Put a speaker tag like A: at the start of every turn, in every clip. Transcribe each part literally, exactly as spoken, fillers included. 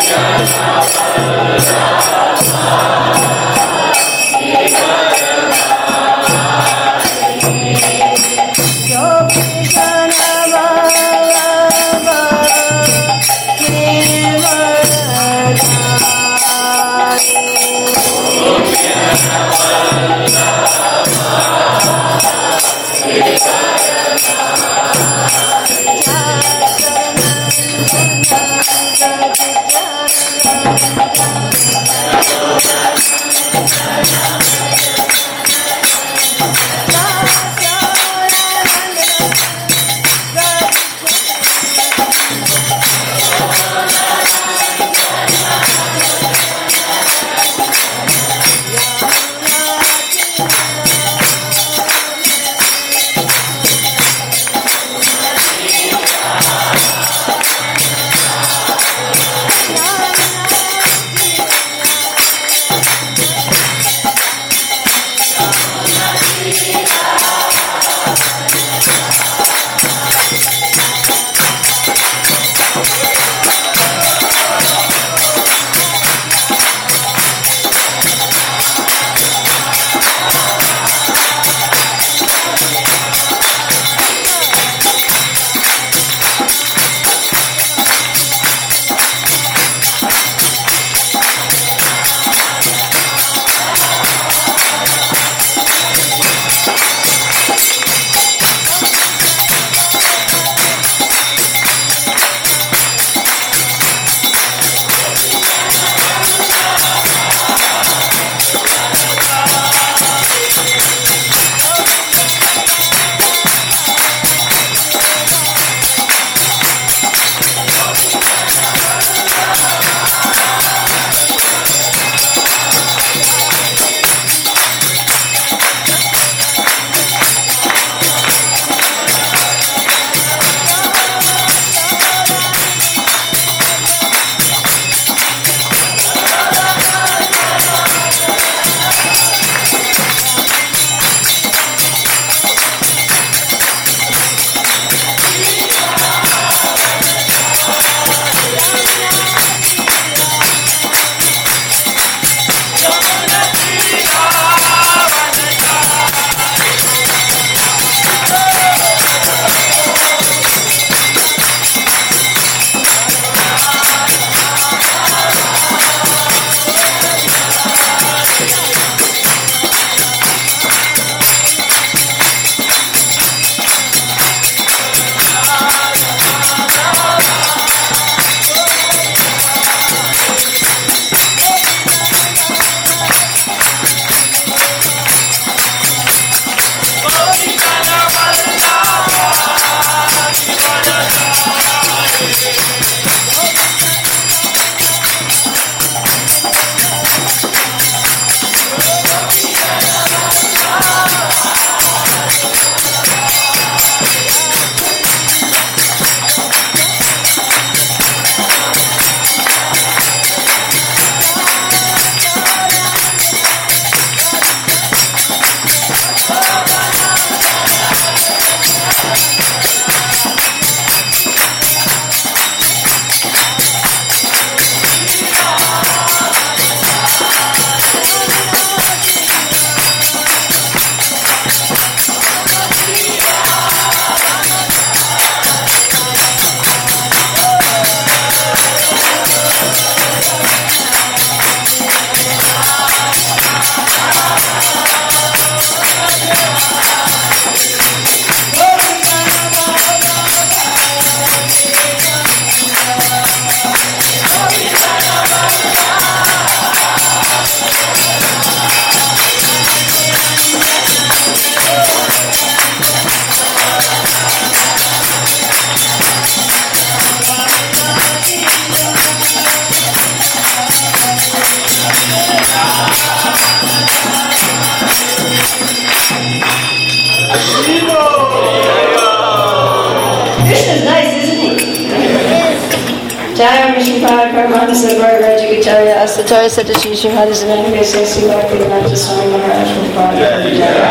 A: Jaya Vishnupada Paramahansa Sarvara Rajagacharya Asatarya Satashi Shivhadi Zananga Sasi Bhakti Vedanta Swami Maharaj Prabhupada.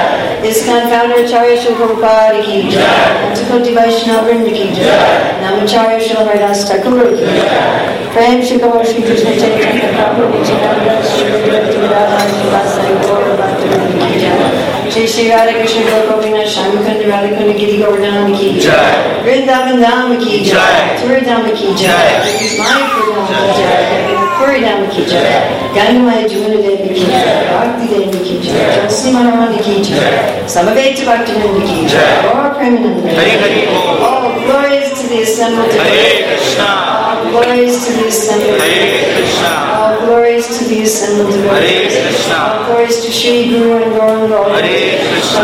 A: ISKCON founder Acharya Srila Prabhupada ki jai. Antakoti Vaishnava Vrinda ki jai. Namacharya Srila Haridas Thakur ki jai. Prem Shri Gaur Shri Krishna Chaitanya Prabhu Nityananda Shri Bhakti Radha Shri Vasai Gaur Bhakti ki jai. Shri Shri Radha Krishna Gopinath Shamakanda Radhakunda Giri Govardhan ki jai. Vrindavan Dham ki jai. Turi Dham ki jai. Mayapur Dham ki jai. Puri Dham ki jai. Gangamaya Jumuna Devi ki jai. Bhakti Devi ki jai. Jalsi Manamani ki jai. Samaveta Bhaktivinoda ki jai. Gaur Premananda. All glories to the assembled
B: Hare Krishna.
A: All glories to the assembled
B: Hare Krishna.
A: All glories to the assembled
B: Hare Krishna.
A: All glories to Shri Guru and Gauranga.
B: Hare Krishna.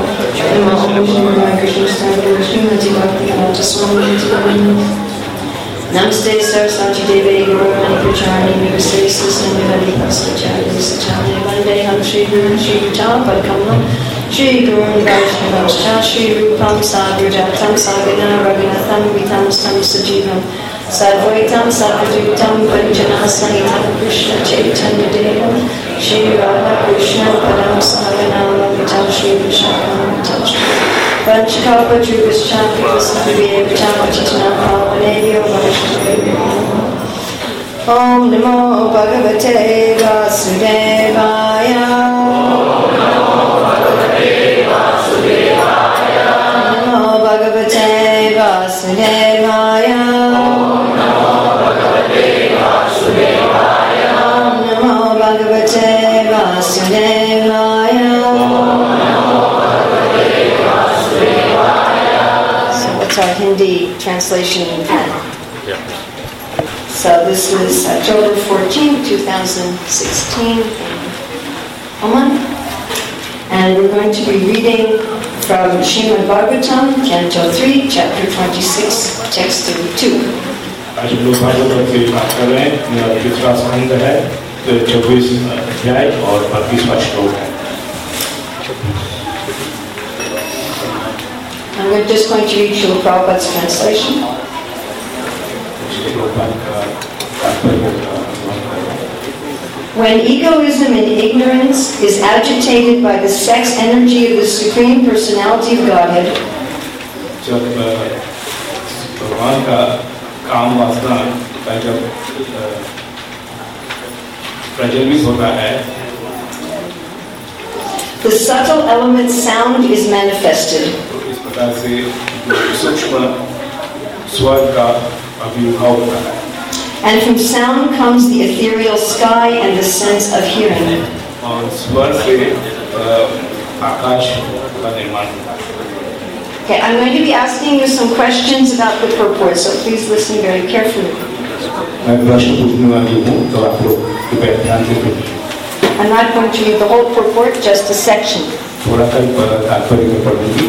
A: Namaste Saraswati Devi Gurumani Pracharni Namaste Susnami Hari Pasachari Sachani Vande Ham Shri Guru Shri Vicham Padkamam Shri Guru Vaishnavamscha Shri Rupam Sagrajatam Sagana Raghunatham Vitam Stam Sajivam Sadvaitam Sadvajutam Panjana Sahitam Krishna Chaitanya Devam Shri Radha Krishna Padam Sahaganam Vitam Shri Vishakam Vitam Panchakapa Trubhaschapi Vasavi Vichamachitanam Pavanebhyo Vaishnavebhyo Om Namo Bhagavate Vasudevaya Namo Bhagavate Vasudevaya Namo Bhagavate Vasudevaya Namo Bhagavate Vasudevaya Namo Bhagavate Vasudevaya It's our Hindi translation in pen.
B: Yeah.
A: So this is October fourteenth, twenty sixteen in Oman. And we're going to be reading from Srimad Bhagavatam, Canto three, Chapter twenty-six, Text thirty-two.
C: आज हम लोग भागवत की बात कर रहे हैं तीसरा स्कंद है तो चौबीस अध्याय और बत्तीसवां श्लोक है.
A: And we're just going to read Srila Prabhupada's translation. When egoism and ignorance is agitated by the sex energy of the Supreme Personality of Godhead,
C: जब भगवान का काम वासना का जब प्रज्वलित होता है,
A: the subtle element sound is manifested.
C: इस प्रकार से सूक्ष्म स्वर का आविर्भाव होता है.
A: And from sound comes the ethereal sky and the sense of hearing.
C: और स्वर से आकाश का निर्माण होता है.
A: Okay, I'm going to be asking you some questions about the purport, so please listen very carefully.
C: मैं प्रश्न पूछने वाली हूँ, तो आप लोग कृपया ध्यान से सुनिए.
A: I'm not going to read the whole purport, just a section.
C: थोड़ा सा तात्पर्य में पढ़ूंगी.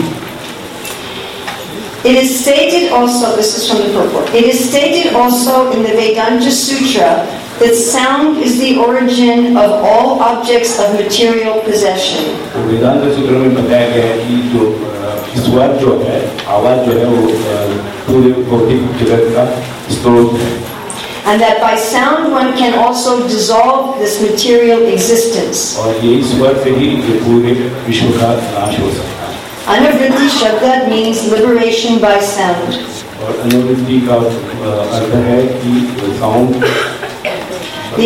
A: It is stated also, this is from the purport, it is stated also in the Vedanta Sutra that sound is the origin of all objects of material possession.
C: वेदांत सूत्र में बताया गया है कि जो स्वर जो है, आवाज जो है, वो पूरे भौतिक जगत का स्रोत है.
A: And that by sound one can also dissolve this material existence.
C: और ये स्वर से ही ये पूरे विश्व का नाश हो सकता है.
A: Anuvritti Shabda means liberation by sound.
C: और अनुवृत्ति का अर्थ है कि sound.
A: The,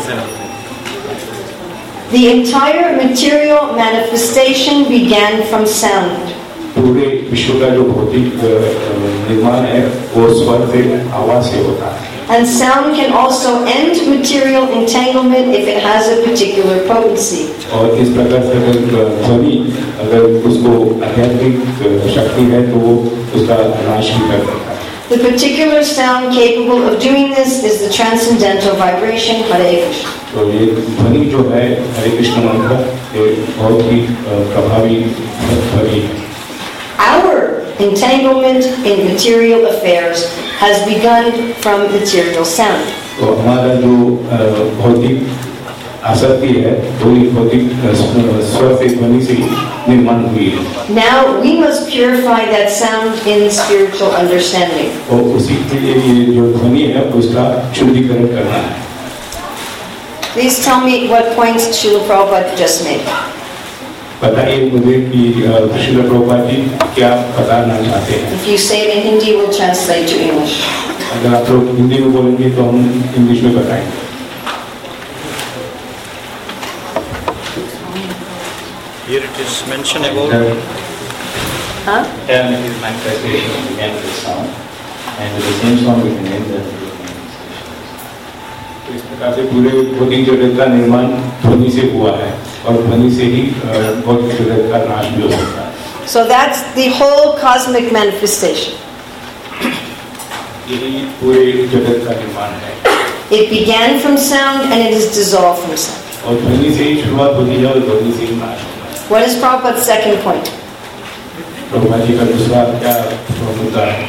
A: the entire material manifestation began from sound.
C: पूरे विश्व का जो भौतिक निर्माण है वो स्वर से, आवाज से होता है.
A: And sound can also end material entanglement if it has a particular potency.
C: और इस प्रकार से अगर ध्वनि अगर उसको आध्यात्मिक शक्ति है तो वो उसका नाश भी कर सकता है.
A: The particular sound capable of doing this is the transcendental vibration Hare Krishna.
C: तो ये ध्वनि जो है हरे कृष्ण मंत्र ये बहुत ही प्रभावी ध्वनि है.
A: Our entanglement in material affairs has begun from material sound.
C: तो हमारा जो भौतिक आसक्ति है वो भौतिक स्वर से ध्वनि से निर्माण हुई है.
A: Now we must purify that sound in spiritual understanding.
C: और उसी के लिए ये जो ध्वनि है उसका शुद्धिकरण करना है.
A: Please tell me what points Srila Prabhupada just made.
C: बताइए मुझे कि श्रील प्रभुपाद जी क्या बताना चाहते हैं।
A: If you say it in Hindi, we'll translate to English.
C: अगर आप लोग हिंदी में बोलेंगे तो हम इंग्लिश में बताएंगे।
B: Here it is mentioned about
A: Huh?
D: Term is manifestation began with sound, and with the same sound we can name the
C: इस प्रकार से पूरे भौतिक जगत का निर्माण ध्वनि से हुआ है और ध्वनि से ही भौतिक जगत का नाश भी होता है।
A: So that's the whole cosmic manifestation.
C: यही पूरे जगत का निर्माण है।
A: It began from sound and it is dissolved from sound.
C: और ध्वनि से ही शुरुआत होती है और ध्वनि से ही नाश होता है।
A: What is Prabhupada's second point?
C: Prabhupada ji का दूसरा क्या मुद्दा है?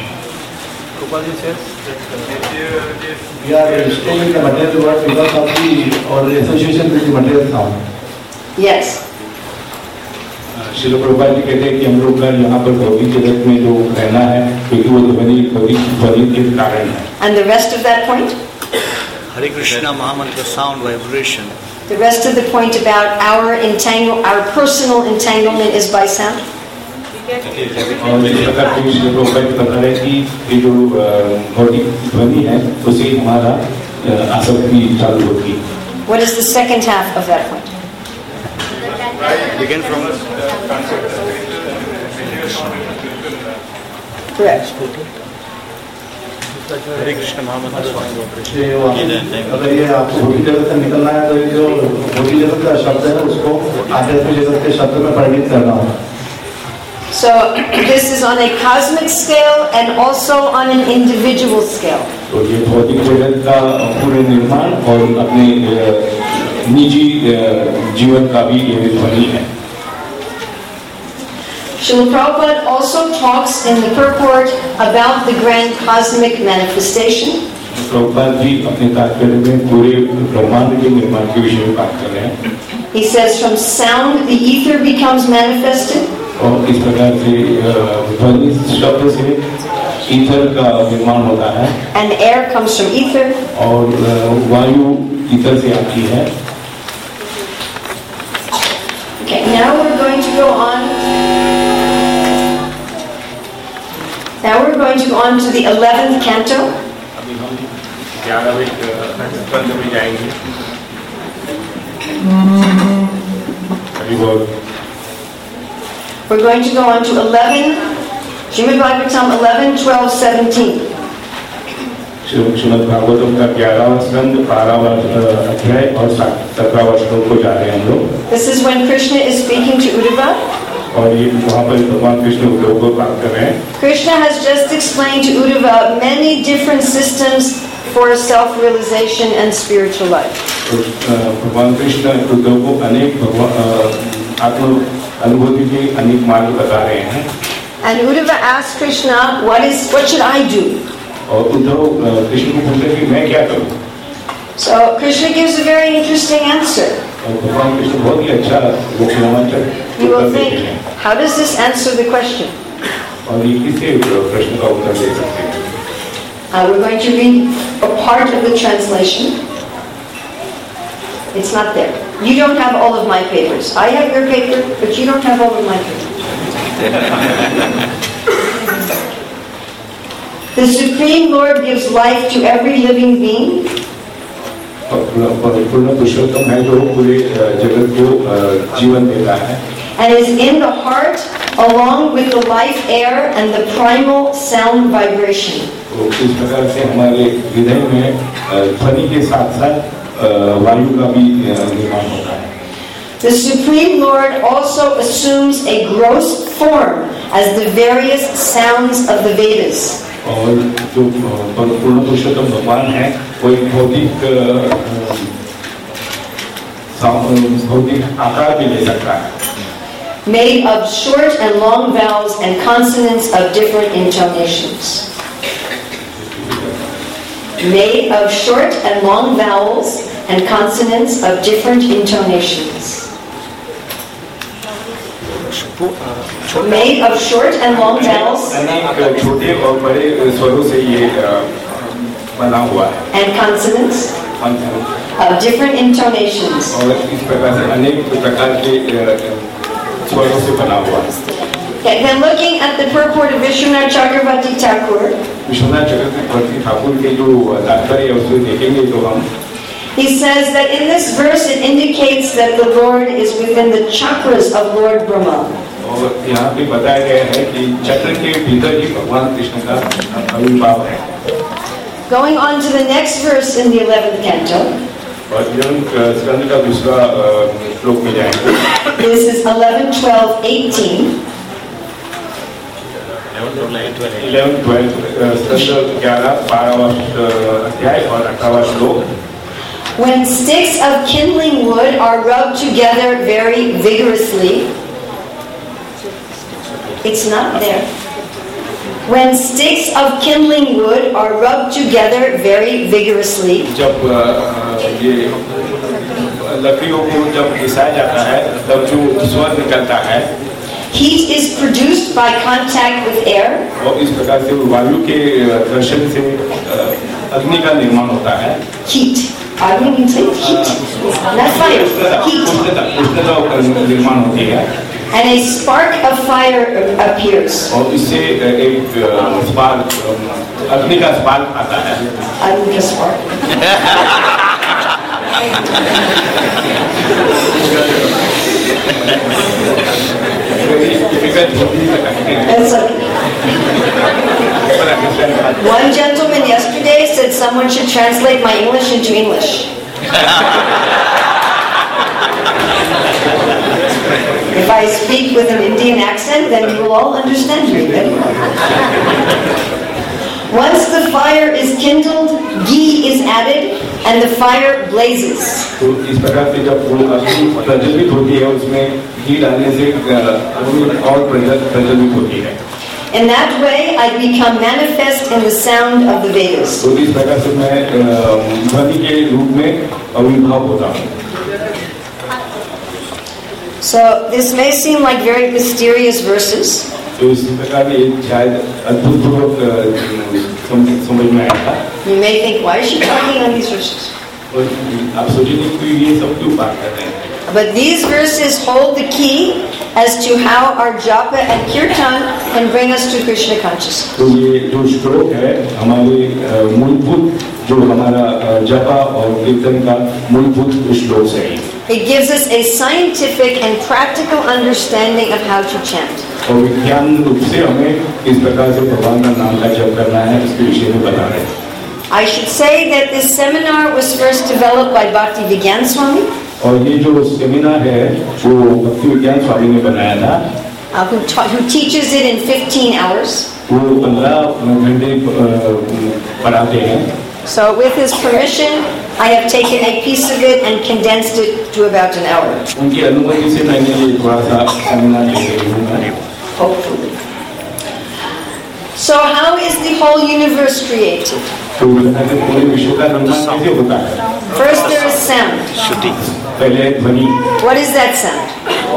E: We are staying in the material world because of the or the association with the material sound.
A: Yes.
C: Srila Prabhupada ji कहते हैं कि हम लोग का यहाँ पर भौतिक जगत में जो रहना है क्योंकि वो ध्वनि भौतिक ध्वनि के कारण है।
A: And the rest of that point?
B: Hare Krishna Mahamantra sound vibration.
A: The rest of the point about our entangle, our personal entanglement is by sound.
C: और इस प्रकार की श्रील प्रभुपाद जी बता रहे हैं कि ये जो भौतिक ध्वनि है उसे हमारा आसक्ति चालू होती है।
A: What is the second half of that point?
B: Begin from
A: Correct.
B: Hare Krishna Mahamantra sound vibration.
E: ये वहाँ- अगर ये आपको भौतिक जगत से निकलना है तो ये जो भौतिक जगत का शब्द है उसको आध्यात्मिक जगत के शब्द में परिणित करना होगा।
A: So this is on a cosmic scale and also on an individual scale.
C: तो ये भौतिक जगत का पूरे निर्माण और अपने निजी जीवन का भी ये ध्वनि है।
A: Srila Prabhupada also talks in the purport about the grand cosmic manifestation.
C: Prabhupada ji अपने तात्पर्य में पूरे ब्रह्मांड के निर्माण के विषय में बात कर रहे हैं।
A: He says from sound the ether becomes manifested.
C: और इस प्रकार से ध्वनि शब्द से ईथर का निर्माण होता है।
A: And air comes from ether.
C: और वायु ईथर से आती है।
A: Okay, now we're going to go on. Now we're going to go on to the eleventh canto.
C: अभी हम ग्यारहवें स्कंद में जाएंगे। अभी बहुत
A: We're going to go on to eleven, Srimad Bhagavatam eleven, twelve, seventeen.
C: Shrimad Bhagavatam का ग्यारहवां स्कंद बारहवां अध्याय और सत्रहवां श्लोक को जा रहे हैं हम लोग।
A: This is when Krishna is speaking to Uddhava.
C: और ये वहाँ पर भगवान कृष्ण उद्धव को बात कर रहे हैं।
A: Krishna has just explained to Uddhava many different systems for self-realization and spiritual life.
C: भगवान कृष्ण उद्धव को अनेक भगवान आत्म अनुभूति के अनेक मार्ग बता रहे हैं।
A: And Uddhava asked Krishna, "What is? What should I do?"
C: और उद्धव कृष्ण को पूछते हैं कि मैं क्या करूं?
A: So Krishna gives a very interesting answer.
C: और भगवान कृष्ण बहुत ही अच्छा रोमांचक
A: You will
C: उत्तर देते
A: think,
C: हैं।
A: how does this answer the question?
C: और ये किससे प्रश्न का उत्तर दे सकते हैं?
A: Uh, we're going to read a part of the translation. It's not there. You don't have all of my papers. I have your paper, but you don't have all of my paper. The Supreme Lord gives life to every living being.
C: पूर्ण पुरुषोत्तम है जो पूरे जगत को जीवन देता है।
A: And is in the heart along with the life air and the primal sound vibration.
C: तो इस प्रकार से हमारे हृदय में ध्वनि के साथ साथ वायु का भी निर्माण होता है।
A: The Supreme Lord also assumes a gross form as the various sounds of the Vedas.
C: और जो पूर्ण पुरुषोत्तम भगवान है वो एक भौतिक भौतिक आकार भी ले सकता है।
A: Made of short and long vowels and consonants of different intonations. Made of short and long vowels and consonants of different intonations. Made of short and long vowels
C: अनेक छोटे और बड़े स्वरों से ये बना हुआ है।
A: and consonants of different intonations.
C: और इस प्रकार से अनेक प्रकार के स्वरों से बना हुआ है।
A: Okay, then looking at the purport of Vishwanath Chakravarti Thakur,
C: Vishwanath चक्रवर्ती ठाकुर के जो तात्पर्य है उसको देखेंगे तो हम
A: he says that in this verse it indicates that the Lord is within the chakras of Lord Brahma.
C: और यहाँ पे बताया गया है कि चक्र के भीतर ही भगवान कृष्ण का आविर्भाव है।
A: Going on to the next verse in the eleventh canto,
C: और जब स्कंद का दूसरा श्लोक में जाएंगे,
A: this is eleven, twelve, eighteen.
C: Eleven twelve Skanda ग्यारह बारहवां अध्याय और अठारहवां श्लोक।
A: When sticks of kindling wood are rubbed together very vigorously, it's not there. When sticks of kindling wood are rubbed together very vigorously,
C: जब ये लकड़ियों को जब घिसाया जाता है तब जो स्वर निकलता है,
A: heat is produced by contact with air.
C: और इस प्रकार से वायु के घर्षण से अग्नि का निर्माण होता है।
A: Heat. I wouldn't say heat. Not fire. Heat.
C: उष्णता का निर्माण होती है।
A: And a spark of fire appears.
C: और इससे एक स्पार्क अग्नि का स्पार्क आता है।
A: Agni spark. That's okay. One gentleman yesterday said someone should translate my English into English. If I speak with an Indian accent, then you will all understand me very well. Once the fire is kindled, ghee is added, and the fire blazes.
C: तो इस प्रकार से जब वो अग्नि प्रज्वलित होती है, उसमें घी डालने से अग्नि और प्रज्वलित होती है।
A: In that way, I become manifest in the sound of the Vedas.
C: तो इस प्रकार से मैं ध्वनि के रूप में आविर्भाव होता हूँ।
A: So this may seem like very mysterious verses.
C: तो इस प्रकार ये शायद अद्भुतपूर्वक समझ में आया था।
A: You may think, why is she talking on these verses?
C: और आप सोचेंगे कि ये सब क्यों बात कर रहे हैं?
A: But these verses hold the key as to how our japa and kirtan can bring us to Krishna consciousness.
C: तो ये जो श्लोक है हमारे मूलभूत जो हमारा जपा और कीर्तन का मूलभूत श्लोक है।
A: It gives us a scientific and practical understanding of how to chant.
C: और विज्ञान रूप से हमें इस प्रकार से भगवान का नाम का जप करना है इसके विषय में बता रहे हैं।
A: I should say that this seminar was first developed by Bhakti Vigyan Swami.
C: और ये जो सेमिनार है वो भक्ति विज्ञान स्वामी ने बनाया था।
A: Uh, who, ta- who teaches it in fifteen hours.
C: वो पंद्रह घंटे पढ़ाते हैं।
A: So with his permission, I have taken a piece of it and condensed it to about an hour.
C: उनकी अनुमति से मैंने ये थोड़ा सा सेमिनार ले रही हूँ।
A: Hopefully. So how is the whole universe created?
C: तो पूरे विश्व का निर्माण कैसे होता है?
A: First there is sound.
C: पहले ध्वनि।
A: What is that sound?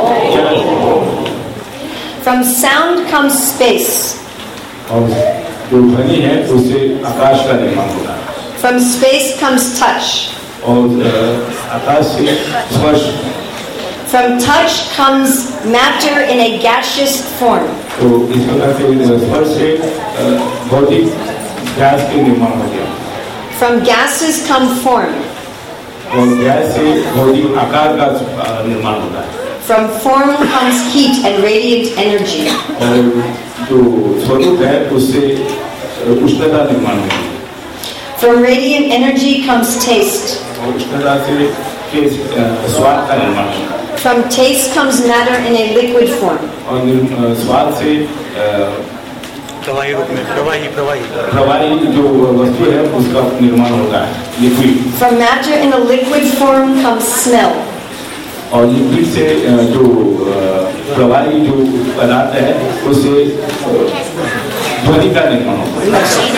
A: From sound comes space.
C: और जो ध्वनि है उससे आकाश का निर्माण होता है।
A: From space comes touch.
C: और आकाश से स्पर्श।
A: From touch comes matter in a gaseous form.
C: तो इस प्रकार से स्पर्श से भौतिक गैस के निर्माण हो गया।
A: From gases come form.
C: और गैस से भौतिक आकार का निर्माण होता है।
A: From form comes heat and radiant energy.
C: और जो स्वरूप है उससे उष्णता निर्माण होती है।
A: From radiant energy comes taste.
C: और उष्णता से स्वाद का निर्माण होता है।
A: From taste comes matter in a liquid form.
C: और स्वाद से
B: प्रवाही रूप में प्रवाही प्रवाही
C: प्रवाही जो वस्तु है उसका निर्माण होता है liquid.
A: From matter in a liquid form comes smell.
C: और लिक्विड से जो प्रवाही जो पदार्थ है उससे ध्वनि का निर्माण होता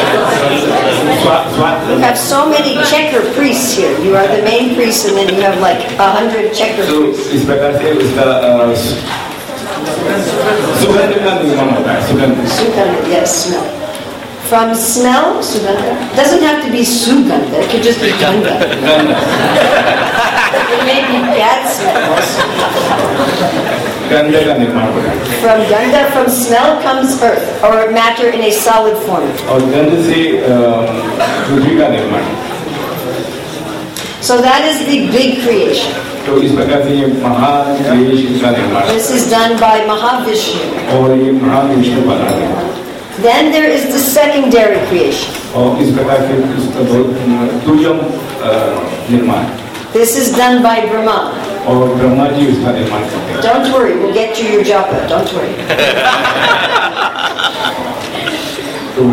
C: है।
A: You have so many checker priests here. You are the main priest, and then you have like a hundred checker
C: तो
A: priests.
C: इस प्रकार से उसका सुगंध का निर्माण होता है। सुगंध
A: Sugandha, yes, smell. From smell, sugandha. Doesn't have to be sugandha. It could just be gandha.
C: गंध
A: It may be bad smell also.
C: गंध का निर्माण होता है।
A: From ganda, from smell comes earth or matter in a solid form.
C: और गंध से पृथ्वी का निर्माण।
A: So that is the big creation.
C: तो इस प्रकार से ये महान क्रिएशन का निर्माण।
A: This is done by Mahavishnu.
C: और ये महाविष्णु बना है।
A: Then there is the secondary creation.
C: और इस प्रकार से इसका बहुत दुर्लभ निर्माण।
A: This is done by Brahma.
C: और ब्रह्मा जी उसका निर्माण करते हैं।
A: Don't worry, we'll get to your japa. Don't worry.
C: तो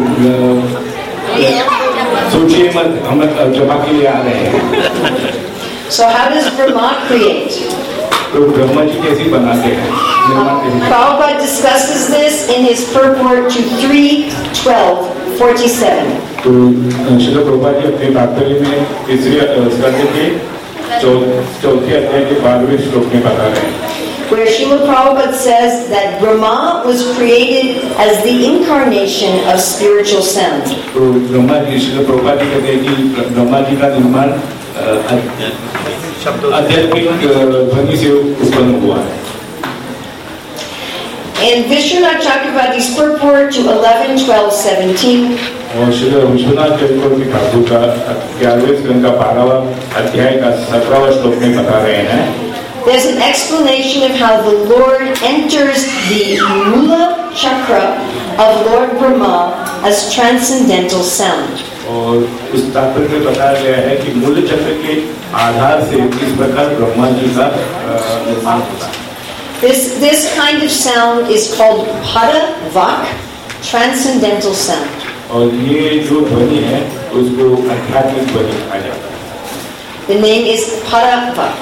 C: सोचिए मत, हम जमा के लिए आ रहे हैं।
A: So how does Brahma create?
C: तो ब्रह्मा जी कैसे बनाते हैं? निर्माण कैसे?
A: Prabhupada discusses this in his purport to three twelve forty-seven.
C: तो श्रील प्रभुपाद जी अपने तात्पर्य में तीसरे स्कंद के चौथे अध्याय के बारहवें श्लोक में बता रहे हैं,
A: where Srila Prabhupada says that Brahma was created as the incarnation of spiritual sound.
C: तो ब्रह्मा जी श्रील प्रभुपाद जी कहते हैं कि ब्रह्मा जी का निर्माण आध्यात्मिक ध्वनि से उत्पन्न हुआ है।
A: In Vishwanath Chakravarti's purport to eleven twelve seventeen,
C: और श्री विश्वनाथ चक्रवर्ती ठाकुर का ग्यारहवें स्कंद का बारहवां अध्याय का सत्रहवां श्लोक में बता रहे हैं,
A: there's an explanation of how the Lord enters the Mula Chakra of Lord Brahma as transcendental sound.
C: और उस तात्पर्य में बताया गया है कि मूल चक्र के आधार से इस प्रकार ब्रह्मा जी का निर्माण होता है।
A: This this kind of sound is called Pada Vak, transcendental sound.
C: और ये जो ध्वनि है उसको आध्यात्मिक ध्वनि कहा जाता है।
A: The name is Pada Vak.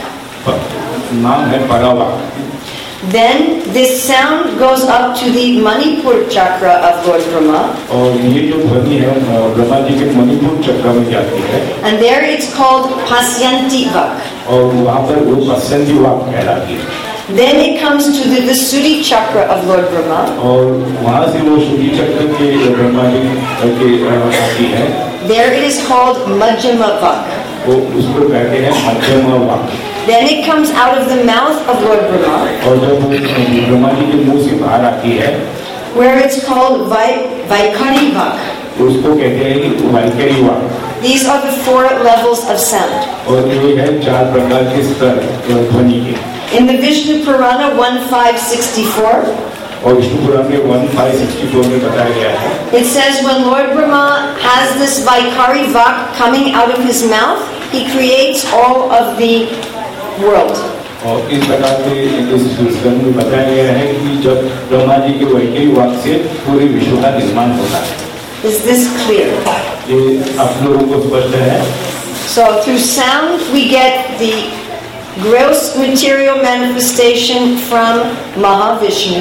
C: नाम है परावाक।
A: Then this sound goes up to the Manipur chakra of Lord Brahma.
C: और ये जो ध्वनि है ब्रह्मा जी के मणिपुर चक्र में जाती है।
A: And there it's called Pasyanti Vak.
C: और वहाँ पर वो पश्चंती वाक कहलाती है।
A: Then it comes to the Visuddhi chakra of Lord Brahma.
C: और वहाँ से वो शुद्धि चक्र के ब्रह्मा जी के आती है।
A: There it is called Majjhima Vak.
C: वो उसको कहते हैं मध्यमा वाक।
A: Then it comes out of the mouth of Lord Brahma.
C: और जब वो ब्रह्मा जी के मुंह से बाहर आती है,
A: where it's called Vai Vaikari Vak.
C: उसको कहते हैं कि वाइकरी वाक।
A: These are the four levels of sound.
C: और ये है चार प्रकार के स्तर ध्वनि के।
A: In the Vishnu Purana fifteen sixty-four,
C: और विष्णु पुराण में fifteen sixty-four में बताया गया है,
A: it says when Lord Brahma has this Vaikari Vak coming out of his mouth, he creates all of the world.
C: और इस प्रकार से इस स्कंद में बताया गया है कि जब ब्रह्मा जी के वैकरी वाक से पूरे विश्व का निर्माण होता है।
A: Is this clear?
C: ये आप लोगों को स्पष्ट है?
A: So through sound we get the gross material manifestation from Mahavishnu.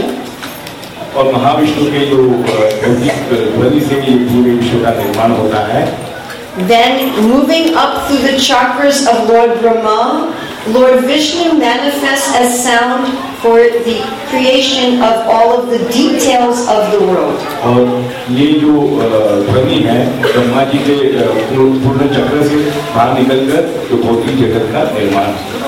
C: और महाविष्णु के जो भौतिक ध्वनि से ये पूरे विश्व का निर्माण होता है।
A: Then moving up through the chakras of Lord Brahma, Lord Vishnu manifests as sound for the creation of all of the details of the world.
C: और ये जो ध्वनि है ब्रह्मा जी के पूर्ण चक्र से बाहर निकलकर जो भौतिक जगत का निर्माण होता है।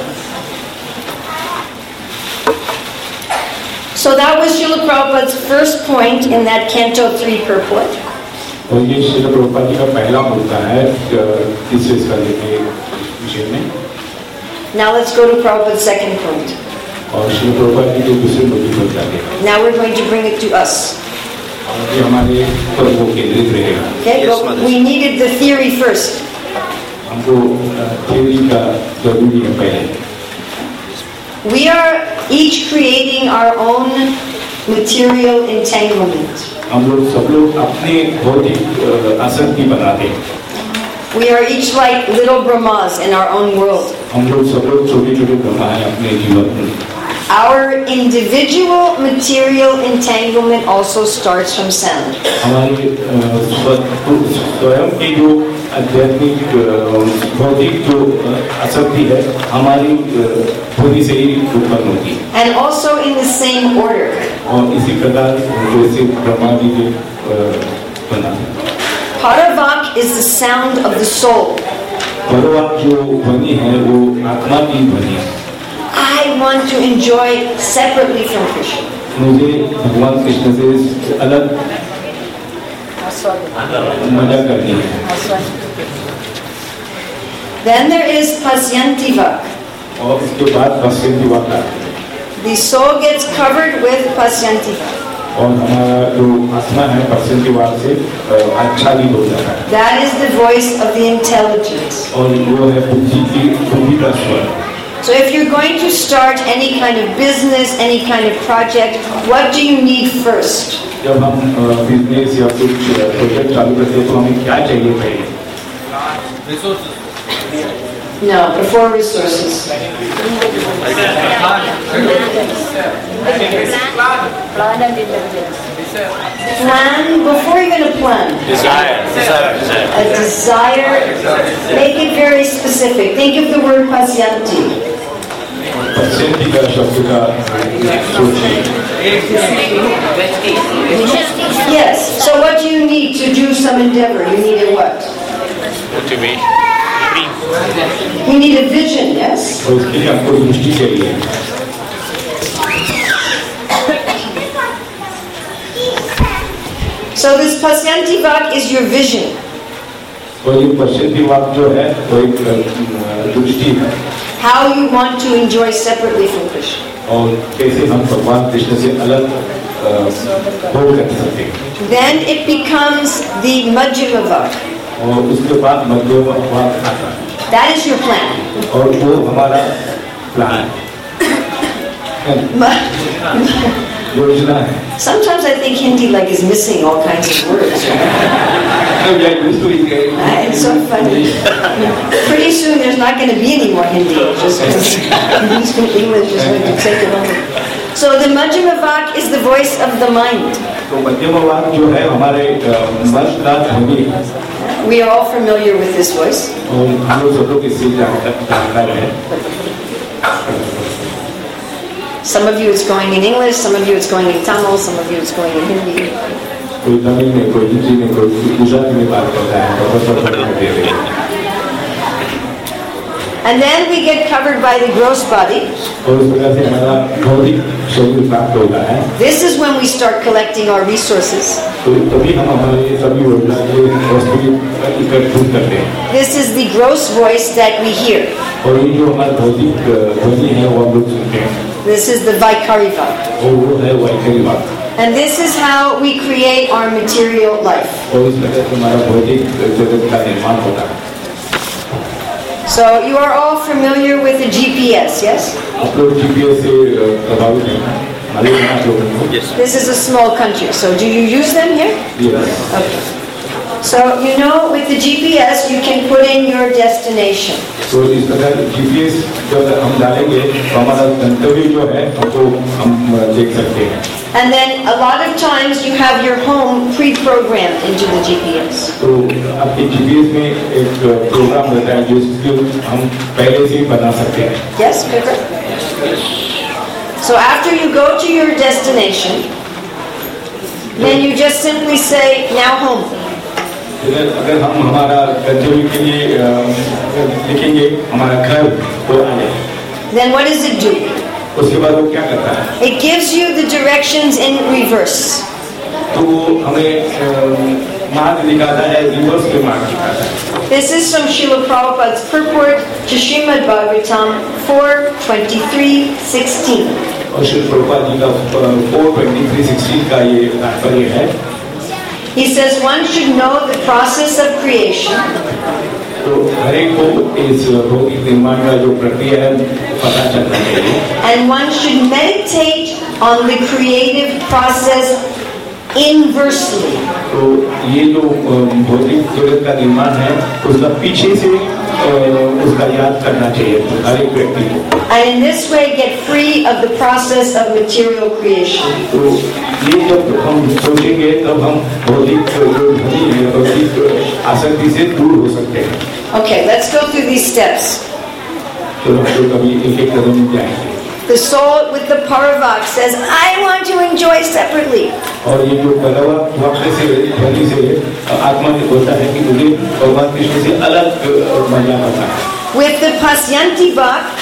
A: So that was Srila Prabhupada's first point in that Canto three purport.
C: और ये श्रील प्रभुपाद जी का पहला मुद्दा है तीसरे स्कंद के विषय में।
A: Now let's go to Prabhupada's second point.
C: और श्रील प्रभुपाद जी के दूसरे मुद्दे पर जाते हैं।
A: Now we're going to bring it to us.
C: और ये हमारे पर वो केंद्रित रहेगा।
A: Okay, but we needed the theory first.
C: हमको थ्योरी का जरूरी है पहले।
A: We are each creating our own material entanglement.
C: हम लोग सब लोग अपने भौतिक आसक्ति बनाते हैं।
A: We are each like little Brahmas in our own world.
C: हम लोग सब लोग छोटे छोटे ब्रह्मा हैं अपने जीवन में।
A: Our individual material entanglement also starts from sound.
C: हमारी स्वयं की जो आध्यात्मिक भौतिक जो आसक्ति है हमारी ध्वनि से ही उत्पन्न होती है।
A: And also in the same order.
C: और इसी प्रकार जैसे ब्रह्मा जी के बना।
A: Paravak is the sound of the soul.
C: परवाक जो ध्वनि है वो आत्मा की ध्वनि है।
A: I want to enjoy separately from Krishna.
C: मुझे भगवान कृष्ण से अलग मजा करनी है.
A: Then there is Pasyanti Vak.
C: और उसके बाद पश्चिम वाका.
A: The soul gets covered with Pasyanti Vak.
C: और हमारा जो आत्मा है पश्चिम वाक से आच्छादित हो जाता है.
A: That is the voice of the intelligence.
C: और वो है बुद्धि की बुद्धि का स्वर.
A: So if you're going to start any kind of business, any kind of project, what do you need first?
C: जब हम बिजनेस या कुछ प्रोजेक्ट चालू करते हैं तो हमें क्या चाहिए पहले?
A: No, before resources. Plan before even a plan.
B: Desire. Desire. Desire.
A: A desire. Make it very specific. Think of the word pasyanti.
C: पश्चिम का शब्द का सोचिए.
A: Yes. So what do you need to do some endeavor? You need a what?
B: Motivation.
A: You need a vision, yes?
C: और उसके लिए आपको दृष्टि चाहिए.
A: So this Pasyanti Vak is your vision.
C: और ये पश्चिमी वाक जो है वो एक दृष्टि है.
A: How you want to enjoy separately from Krishna.
C: और कैसे हम भगवान कृष्ण से अलग भोग कर सकते हैं.
A: Then it becomes the Majjhima Vak.
C: और उसके बाद मध्य वाक आता है.
A: That is your plan.
C: और वो हमारा प्लान योजना है.
A: Sometimes I think Hindi like is missing all kinds of words. Right? It's so funny. Pretty soon there's not going to be any more Hindi. Just English is going to take it over. So the Majjhima Vak is the voice of the mind.
C: तो मध्यम वाक जो है हमारे मन का ध्वनि.
A: We are all familiar with this voice.
C: और हम लोग सब लोग इससे जानकार हैं.
A: Some of you it's going in English, some of you it's going in Tamil, some of you it's going in Hindi.
C: कोई तमिल में, कोई हिंदी में, कोई गुजराती में बात करता है, और सब सब दे रहे हैं.
A: And then we get covered by the gross body.
C: और इस प्रकार से हमारा भौतिक शरीर प्राप्त होता है.
A: This is when we start collecting our resources.
C: तो तभी हम हमारे सभी योजना के वस्तु इकट्ठा करते हैं.
A: This is the gross voice that we hear.
C: और ये जो हमारा भौतिक ध्वनि है वो हम लोग सुनते हैं.
A: This is the Vaikari Vak.
C: और वो है वैखरी वाक.
A: And this is how we create our material life.
C: और इस प्रकार से हमारा भौतिक जगत का निर्माण होता है.
A: So you are all familiar with the G P S, yes?
C: आप लोग G P S से प्रभावित हैं. मालूम है आप लोगों को?
B: Yes.
A: This is a small country, so do you use them here?
C: Yes.
A: Okay. So you know with the G P S you can put in your destination.
C: तो इस प्रकार G P S जब हम डालेंगे तो हमारा गंतव्य जो है हमको हम देख सकते हैं.
A: And then a lot of times you have your home pre-programmed into the G P S.
C: तो आपके G P S में एक प्रोग्राम रहता है जिसको हम पहले से ही बना सकते हैं.
A: Yes, Pippa? So after you go to your destination, then you just simply say, now home.
C: अगर हम हमारा गंतव्य के लिए लिखेंगे हमारा घर वो आए.
A: Then what does it do?
C: उसके बाद वो क्या करता है?
A: It gives you the directions in reverse.
C: तो वो हमें मार्ग दिखाता है, रिवर्स के मार्ग दिखाता है.
A: This is from Srila Prabhupada's purport to Srimad Bhagavatam four twenty-three sixteen.
C: और श्री प्रभुपाद जी का four twenty-three sixteen का ये तात्पर्य है.
A: He says one should know the process of creation.
C: तो हर एक को इस भौतिक निर्माण का जो प्रक्रिया है पता चलना चाहिए.
A: And one should meditate on the creative process inversely.
C: तो ये जो भौतिक जगत का निर्माण है उसका पीछे से उसका याद करना चाहिए हर एक व्यक्ति को.
A: And in this way get free of the process of material creation.
C: तो ये जब हम सोचेंगे तब हम भौतिक जो ध्वनि है भौतिक आसक्ति से दूर हो सकते हैं.
A: Okay, let's go through these steps.
C: तो हम लोग कभी एक एक कदम जाएंगे.
A: The soul with the Paravak says, I want to enjoy separately.
C: और ये जो परावा वक्त से ध्वनि से आत्मा ने बोलता है कि मुझे भगवान कृष्ण से अलग मजा आता है.
A: With the Pasyanti Vak,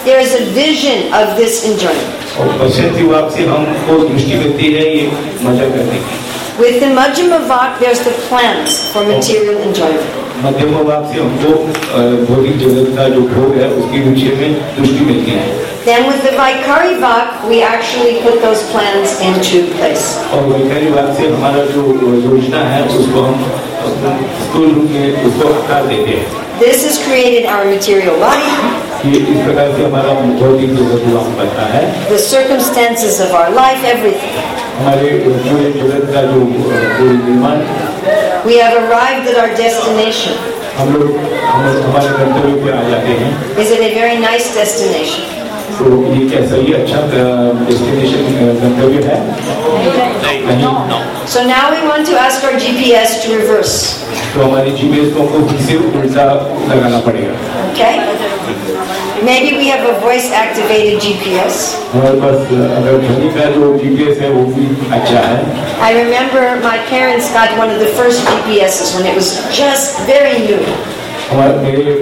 A: there is a vision of this enjoyment.
C: और पश्चाती वाक से हमको दृष्टि मिलती है ये मजा करने की।
A: With the Majjhima Vak, there's the plans for material enjoyment.
C: मध्यम वाक से हमको भौतिक जगत का जो भोग है उसके विषय में दृष्टि मिलती है।
A: Then with the Vaikari Vak, we actually put those plans into place.
C: और वैकारी वाक से हमारा जो योजना है उसको हम स्कूल में उसको आकार देते हैं।
A: This has created our material body,
C: ये इस प्रकार से हमारा भौतिक जगत हुआ बनता है।
A: the circumstances of our life, everything.
C: हमारे पूरे जगत का जो पूरी निर्माण,
A: We have arrived at our destination.
C: हम लोग हम हमारे गंतव्य पे आ जाते हैं।
A: Is it a very nice destination?
C: तो ये क्या सही अच्छा डेस्टिनेशन गंतव्य है? नहीं।
A: So now we want to ask our G P S to reverse.
C: तो हमारी जीपीएस को हमको फिर से उल्टा लगाना पड़ेगा।
A: Okay? Maybe we have a voice-activated G P S.
C: हमारे पास अगर ध्वनि का जो जीपीएस है वो भी अच्छा है।
A: I remember my parents got one of the first G P S's when it was just very new.
C: हमारे मेरे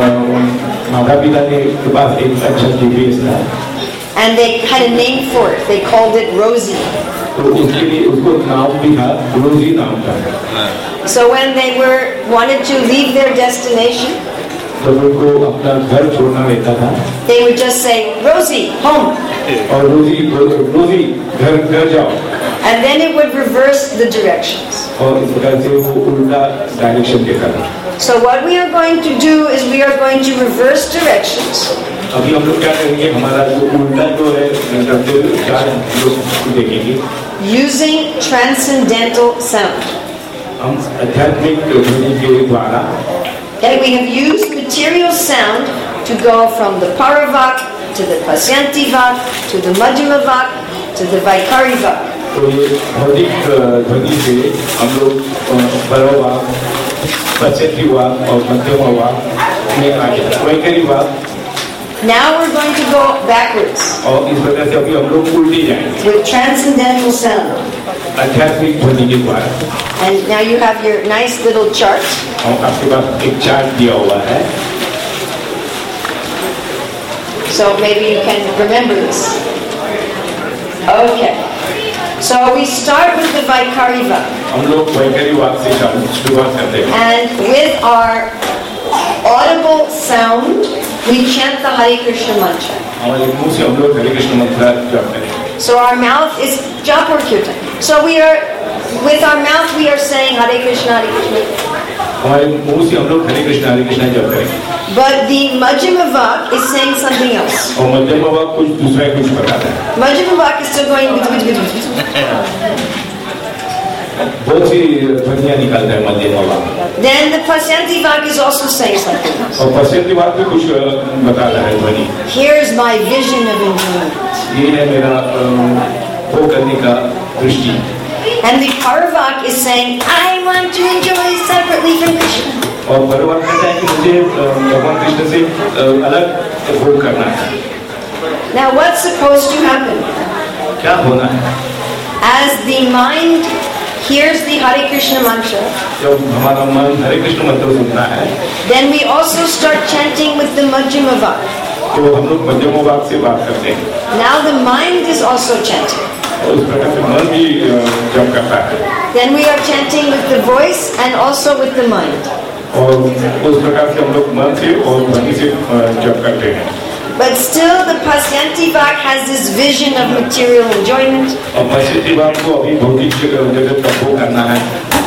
C: माता पिता ने के पास एक अच्छा जीपीएस था।
A: And they had a name for it. They called it Rosie.
C: तो उसके लिए उसको नाम भी था, रोजी नाम था।
A: So when they were wanted to leave their destination,
C: जब उनको अपना घर छोड़ना रहता था,
A: they would just say, Rosie, home.
C: और रोजी रोजी घर घर जाओ।
A: And then it would reverse the directions.
C: और इस प्रकार से वो उल्टा डायरेक्शन देता था।
A: So what we are going to do is we are going to reverse directions.
C: अभी हम लोग क्या करेंगे, हमारा जो उल्टा जो है गंतव्य क्या लोग देखेंगे।
A: Using transcendental sound.
C: हम आध्यात्मिक ध्वनि के द्वारा
A: Okay, we have used material sound to go from the Paravak to the Pasyanti Vak to the Majjhima Vak to the Vaikari Vak.
C: तो ये भौतिक ध्वनि से हम लोग परवाक, पश्चाती वाक और मध्यम वाक में आ गए, वैकारी वाक।
A: Now we're going to go backwards
C: और इस प्रकार से अभी हम लोग उल्टी जाएंगे
A: with transcendental sound.
C: आध्यात्मिक ध्वनि के द्वारा।
A: And now you have your nice little chart.
C: और आपके पास एक चार्ट दिया हुआ है।
A: So maybe you can remember this. Okay. So we start with the Vaikari Vak.
C: हम लोग वैकारी वाक से शुरुआत करते हैं।
A: And with our audible sound, we chant the Hare Krishna mantra.
C: हमारे मुंह से हम लोग हरे कृष्ण मंत्र जप करें।
A: So our mouth is japa or kirtan. So we are, with our mouth we are saying Hare Krishna, Hare Krishna.
C: हमारे मुंह से हम लोग हरे कृष्ण हरे कृष्ण जप करें।
A: But the Majjhima Vak is saying something else.
C: और मध्यम वाक कुछ दूसरा कुछ बताता है।
A: Majjhima Vak is still going with with with with.
C: बहुत सी ध्वनियाँ निकालता है मध्यम वाक।
A: Then the Pasyanti Vak is also saying something else.
C: और पश्चिमी वाक भी कुछ बताता है ध्वनि।
A: Here's my vision of enjoyment.
C: ये है मेरा वो करने का दृष्टि।
A: And the Paravak is saying, I want to enjoy separately from Krishna.
C: और परवाक कहता है कि मुझे भगवान कृष्ण से अलग भोग करना है।
A: Now what's supposed to happen?
C: क्या होना है?
A: As the mind hears the Hare Krishna mantra,
C: जब हमारा मन हरे कृष्ण मंत्र सुनता है,
A: then we also start chanting with the Majjhima Vak.
C: तो हम लोग मध्यम वाक से बात करते हैं।
A: Now the mind is also chanting.
C: और उस प्रकार से मन भी जप करता है।
A: Then we are chanting with the voice and also with the mind.
C: और उस प्रकार से हम लोग मन से और ध्वनि से जप करते हैं।
A: But still the Pasyanti Vak has this vision of material enjoyment.
C: और पश्चिमी वाक को अभी भौतिक जगत का भोग करना है।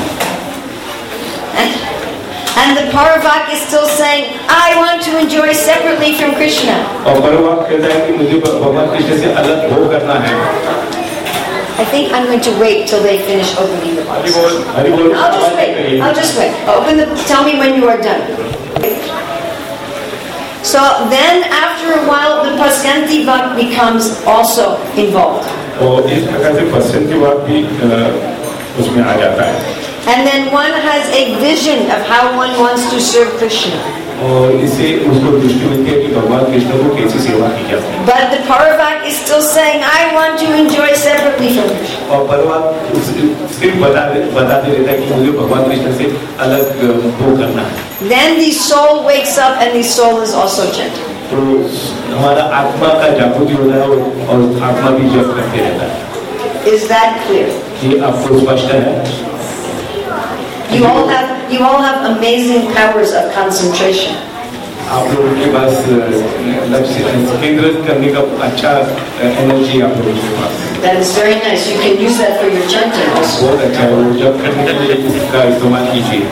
A: And, and the Paravak is still saying, I want to enjoy separately from Krishna.
C: और परवाक कहता है कि मुझे भगवान कृष्ण से अलग भोग करना है।
A: I think I'm going to wait till they finish opening the
C: Hari
A: box.
C: बोल हरि बोल।
A: I'll just wait. I'll just wait. Open the. Tell me when you are done. So then, after a while, the Pasyanti Vak becomes also involved.
C: और इस प्रकार से पश्चिमी वाक भी उसमें आ जाता है।
A: And then one has a vision of how one wants to serve Krishna.
C: और इससे उसको दृष्टि मिलती है कि भगवान कृष्ण को कैसी सेवा की जाती है।
A: But the Paravak is still saying, I want to enjoy separately from Krishna.
C: और परवाक सिर्फ बता बताते रहता है कि मुझे भगवान कृष्ण से अलग भोग करना है।
A: Then the soul wakes up and the soul is also chanting.
C: तो हमारा आत्मा का जागृति होता है और आत्मा भी जप करते रहता है।
A: Is that clear?
C: ये आपको स्पष्ट है?
A: You all have you all have amazing powers of concentration.
C: आप लोगों के पास लक्ष्य केंद्रित करने का अच्छा एनर्जी आप लोगों के पास।
A: That is very nice. You can use that for your chanting also.
C: बहुत अच्छा है, वो जप करने के लिए इसका इस्तेमाल कीजिए।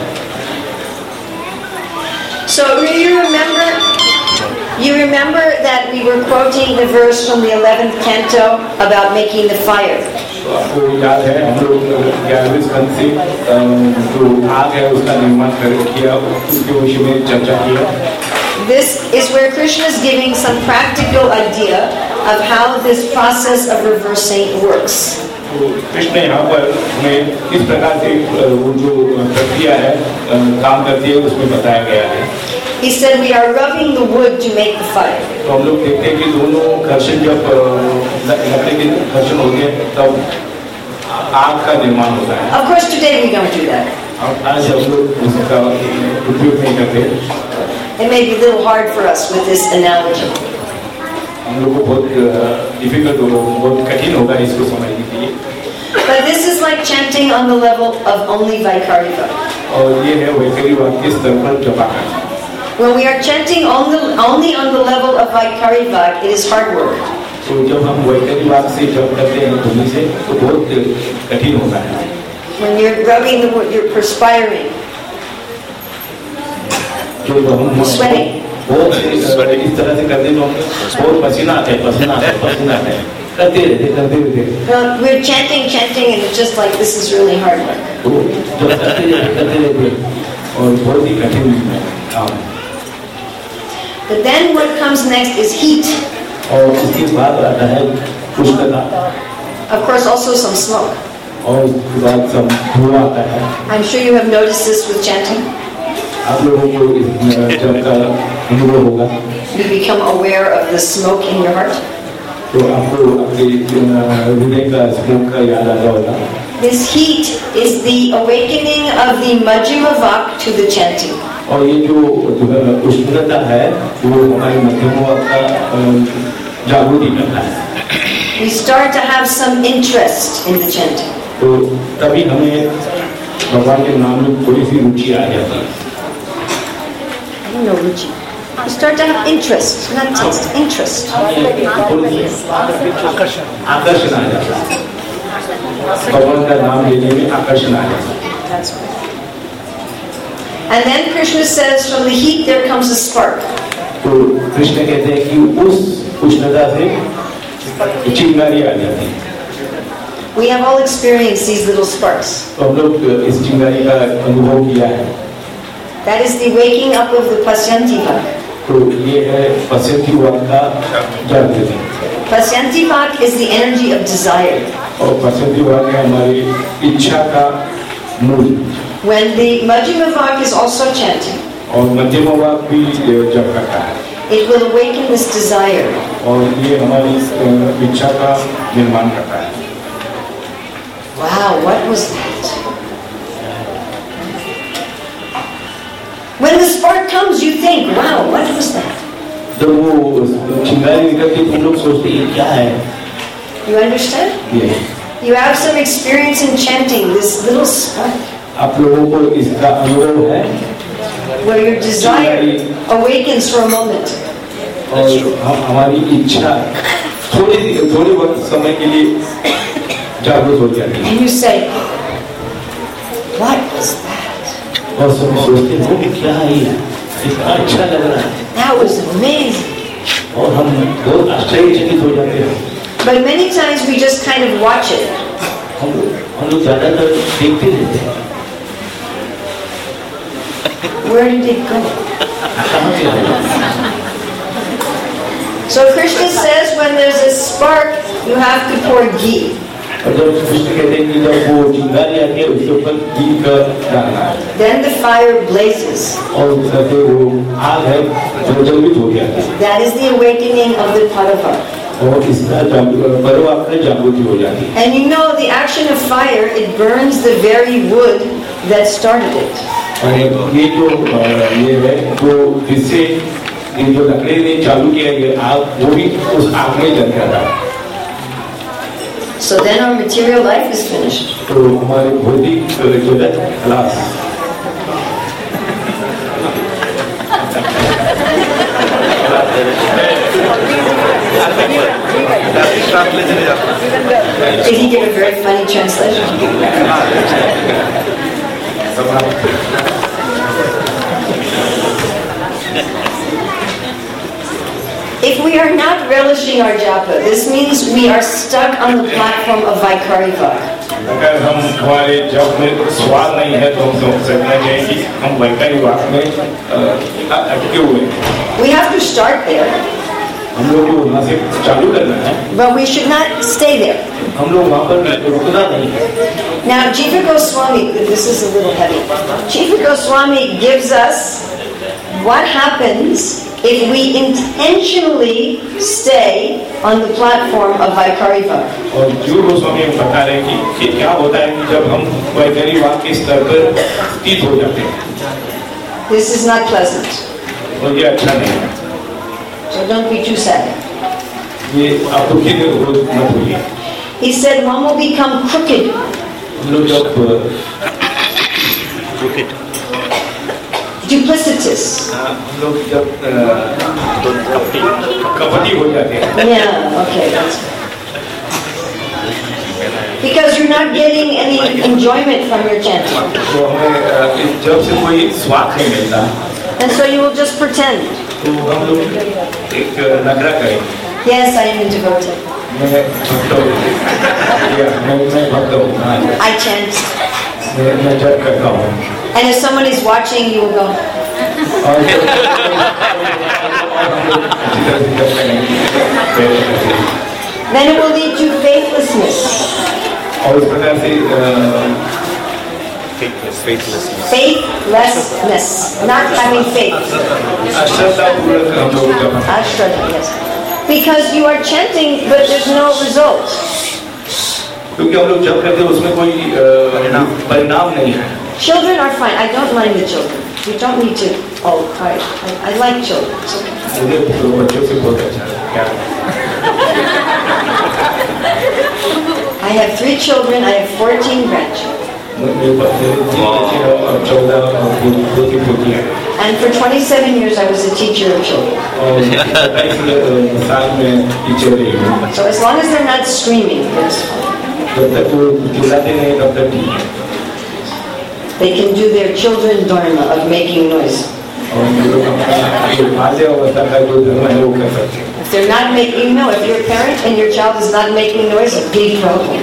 A: So you remember, you remember that we were quoting the verse from the eleventh canto about making the fire.
C: तो आपको याद है हम लोग ग्यारहवें स्कंद से जो आग है उसका निर्माण कर किया, उसके विषय में चर्चा किया।
A: This is where Krishna is giving some practical idea of how this process of reversing works.
C: तो कृष्ण यहाँ पर हमें किस प्रकार से वो जो प्रक्रिया है काम करती है उसमें बताया गया है।
A: He said we are rubbing the wood to make the fire.
C: तो हम लोग देखते हैं कि दोनों घर्षण जब लकड़ी के घर्षण होते हैं तब आग का निर्माण होता है।
A: Of course today we don't do that.
C: आज हम लोग उसका उपयोग नहीं करते।
A: It may be a little hard for us with this analogy.
C: हम लोग को बहुत डिफिकल्ट होगा, बहुत कठिन होगा इसको समझने के लिए।
A: But this is like chanting on the level of only Vaikarika.
C: और ये है वैखरी वाक्य के स्तर पर जपा करना।
A: When we are chanting on the, only on the level of Vaikari Vak, it is hard work.
C: तो जब हम वैखरी वाक्य से जप करते हैं ध्वनि से तो बहुत कठिन होता है।
A: When you're rubbing the wood, you're perspiring.
C: जो हम
A: Sweating.
C: बहुत इस तरह से करते तो बहुत पसीना आता है, पसीना आता है, पसीना आता है, करते रहते करते रहते।
A: Well, we're chanting, chanting, and it's just like this is really hard work.
C: तो जब करते रहते करते रहते और बहुत ही कठिन काम है।
A: But then what comes next is heat.
C: और उसके बाद आता है उष्णता।
A: Of course, also some smoke.
C: और उसके बाद सब धुआं आता है।
A: I'm sure you have noticed this with chanting.
C: आप लोगों को जब का अनुभव होगा।
A: You become aware of the smoke in your heart.
C: तो आपको अपने हृदय का स्मोक का याद आता होगा।
A: This heat is the awakening of the Majjhima Vak to the chanting.
C: और ये जो उष्णता है वो हमारे मध्यम वाक का जागृति करता है।
A: We start to have some interest in the chanting.
C: तो तभी हमें भगवान के नाम में थोड़ी सी रुचि आ जाती है।
A: I don't know, ruchi. You start to have interest, not taste, interest.
B: आकर्षण
C: आकर्षण आ जाता है, भगवान का नाम लेने में आकर्षण आ जाता है।
A: That's right. And then Krishna says, from the heat there comes a spark.
C: तो कृष्ण कहते हैं कि उस उष्णता से चिंगारी आ जाती है।
A: We have all experienced these little sparks.
C: तो हम लोग इस चिंगारी का अनुभव किया है।
A: That is the waking up of the Pasyanti Vak.
C: तो ये है पश्चिमी वाक का जागृति।
A: Pasyanti Vak is the energy of desire.
C: और पश्चिमी वाक है हमारी इच्छा का मूल।
A: When the Majjhima Vak is also chanting,
C: और मध्यम वाक भी जप करता है।
A: it will awaken this desire.
C: और ये हमारी इच्छा का निर्माण करता है।
A: Wow, what was that? When the spark comes, you think, wow, what was that?
C: जब वो चिंगारी निकलती तो हम लोग सोचते हैं क्या है
A: You understand?
C: ये।
A: You have some experience in chanting, this little spark,
C: आप लोगों को इसका अनुभव है
A: where your desire awakens for a moment.
C: और हम हमारी इच्छा थोड़ी थोड़ी वक्त समय के लिए जागृत हो जाती है।
A: And you say, what was that?
C: और सब सोचते हैं वो क्या है ये, इतना अच्छा लग रहा है।
A: That was amazing.
C: और हम बहुत आश्चर्यचकित हो जाते हैं।
A: But many times we just kind of watch it.
C: हम हम लोग ज्यादातर देखते रहते हैं
A: Where did it go?
C: कहाँ से आया।
A: So Krishna says when there's a spark, you have to pour ghee.
C: और जब कृष्ण कहते हैं कि जब वो चिंगारी आती है उसके ऊपर घी का डालना है।
A: Then the fire blazes.
C: और कहते वो आग है जो जलवित हो गया है।
A: That is the awakening of the Padava.
C: और इसका पर्व आपने जागृति हो जाती है।
A: And you know the action of fire, it burns the very wood that started it.
C: और ये जो ये है जो जिससे ये जो लकड़ी ने चालू किया ये आग वो भी उस आग में जल गया था।
A: So then our material life is finished.
C: तो हमारे भौतिक जगत खलास।
A: Did he give a very funny translation? If we are not relishing our japa, this means we are stuck on the platform of Vaikarivak.
C: अगर हम हमारे जप में स्वाद नहीं है तो हम समझ सकते हैं कि हम वैकारिवाक में अटके हुए हैं।
A: We have to start there.
C: हम लोग को वहाँ से चालू करना है।
A: But we should not stay there.
C: हम लोग वहाँ पर रुकना नहीं है।
A: Now, Jiva Goswami, this is a little heavy. Jiva Goswami gives us what happens if we intentionally stay on the platform of Vaikarivak.
C: और जीव गोस्वामी हम बता रहे हैं कि, कि क्या होता है कि जब हम वैकारिवाक के स्तर पर स्थित हो जाते हैं।
A: This is not pleasant.
C: और ये अच्छा नहीं है।
A: So don't be too sad.
C: ये आप दुखी मत होइए।
A: He said one will become crooked.
C: हम लोग जब
A: duplicitous.
C: हम लोग जब कपटी हो जाते हैं।
A: Yeah, okay. That's because you're not getting any enjoyment from your chanting.
C: तो हमें जब से कोई स्वाद नहीं मिलता।
A: And so you will just pretend.
C: तो हम लोग एक नखरा करेंगे।
A: Yes, I am devoted.
C: मैं भक्त हूँ। मैं मैं भक्त हूँ।
A: I chant.
C: मैं मैं जप करता हूँ।
A: And if someone is watching, you will go. Then it will lead to faithlessness.
C: और इस प्रकार से
B: faithlessness.
A: Faithlessness. Not having faith.
C: अश्रद्धापूर्वक हम लोग जप
A: Ashraddha, yes. Because you are chanting, but there's no result.
C: क्योंकि हम लोग जप करते हैं उसमें कोई परिणाम नहीं है।
A: Children are fine. I don't mind the children. You don't need to all cry. I, I like children. It's okay.
C: मुझे तो बच्चों से बहुत अच्छा लगता है।
A: I have three children. I have fourteen grandchildren.
C: मेरे बच्चे और चौदह पोती पोती हैं।
A: And for twenty-seven years, I was a teacher of children.
C: और सत्ताईस साल में टीचर रही हूँ।
A: So as long as they're not screaming, it's fine.
C: जब तक वो चिल्लाते नहीं तब तक ठीक है।
A: They can do their children dharma of making noise.
C: और लोग अपना जो बाल्य अवस्था का जो धर्म है वो कर सकते हैं।
A: If they're not making no, if you're a parent and your child is not making noise, a big problem.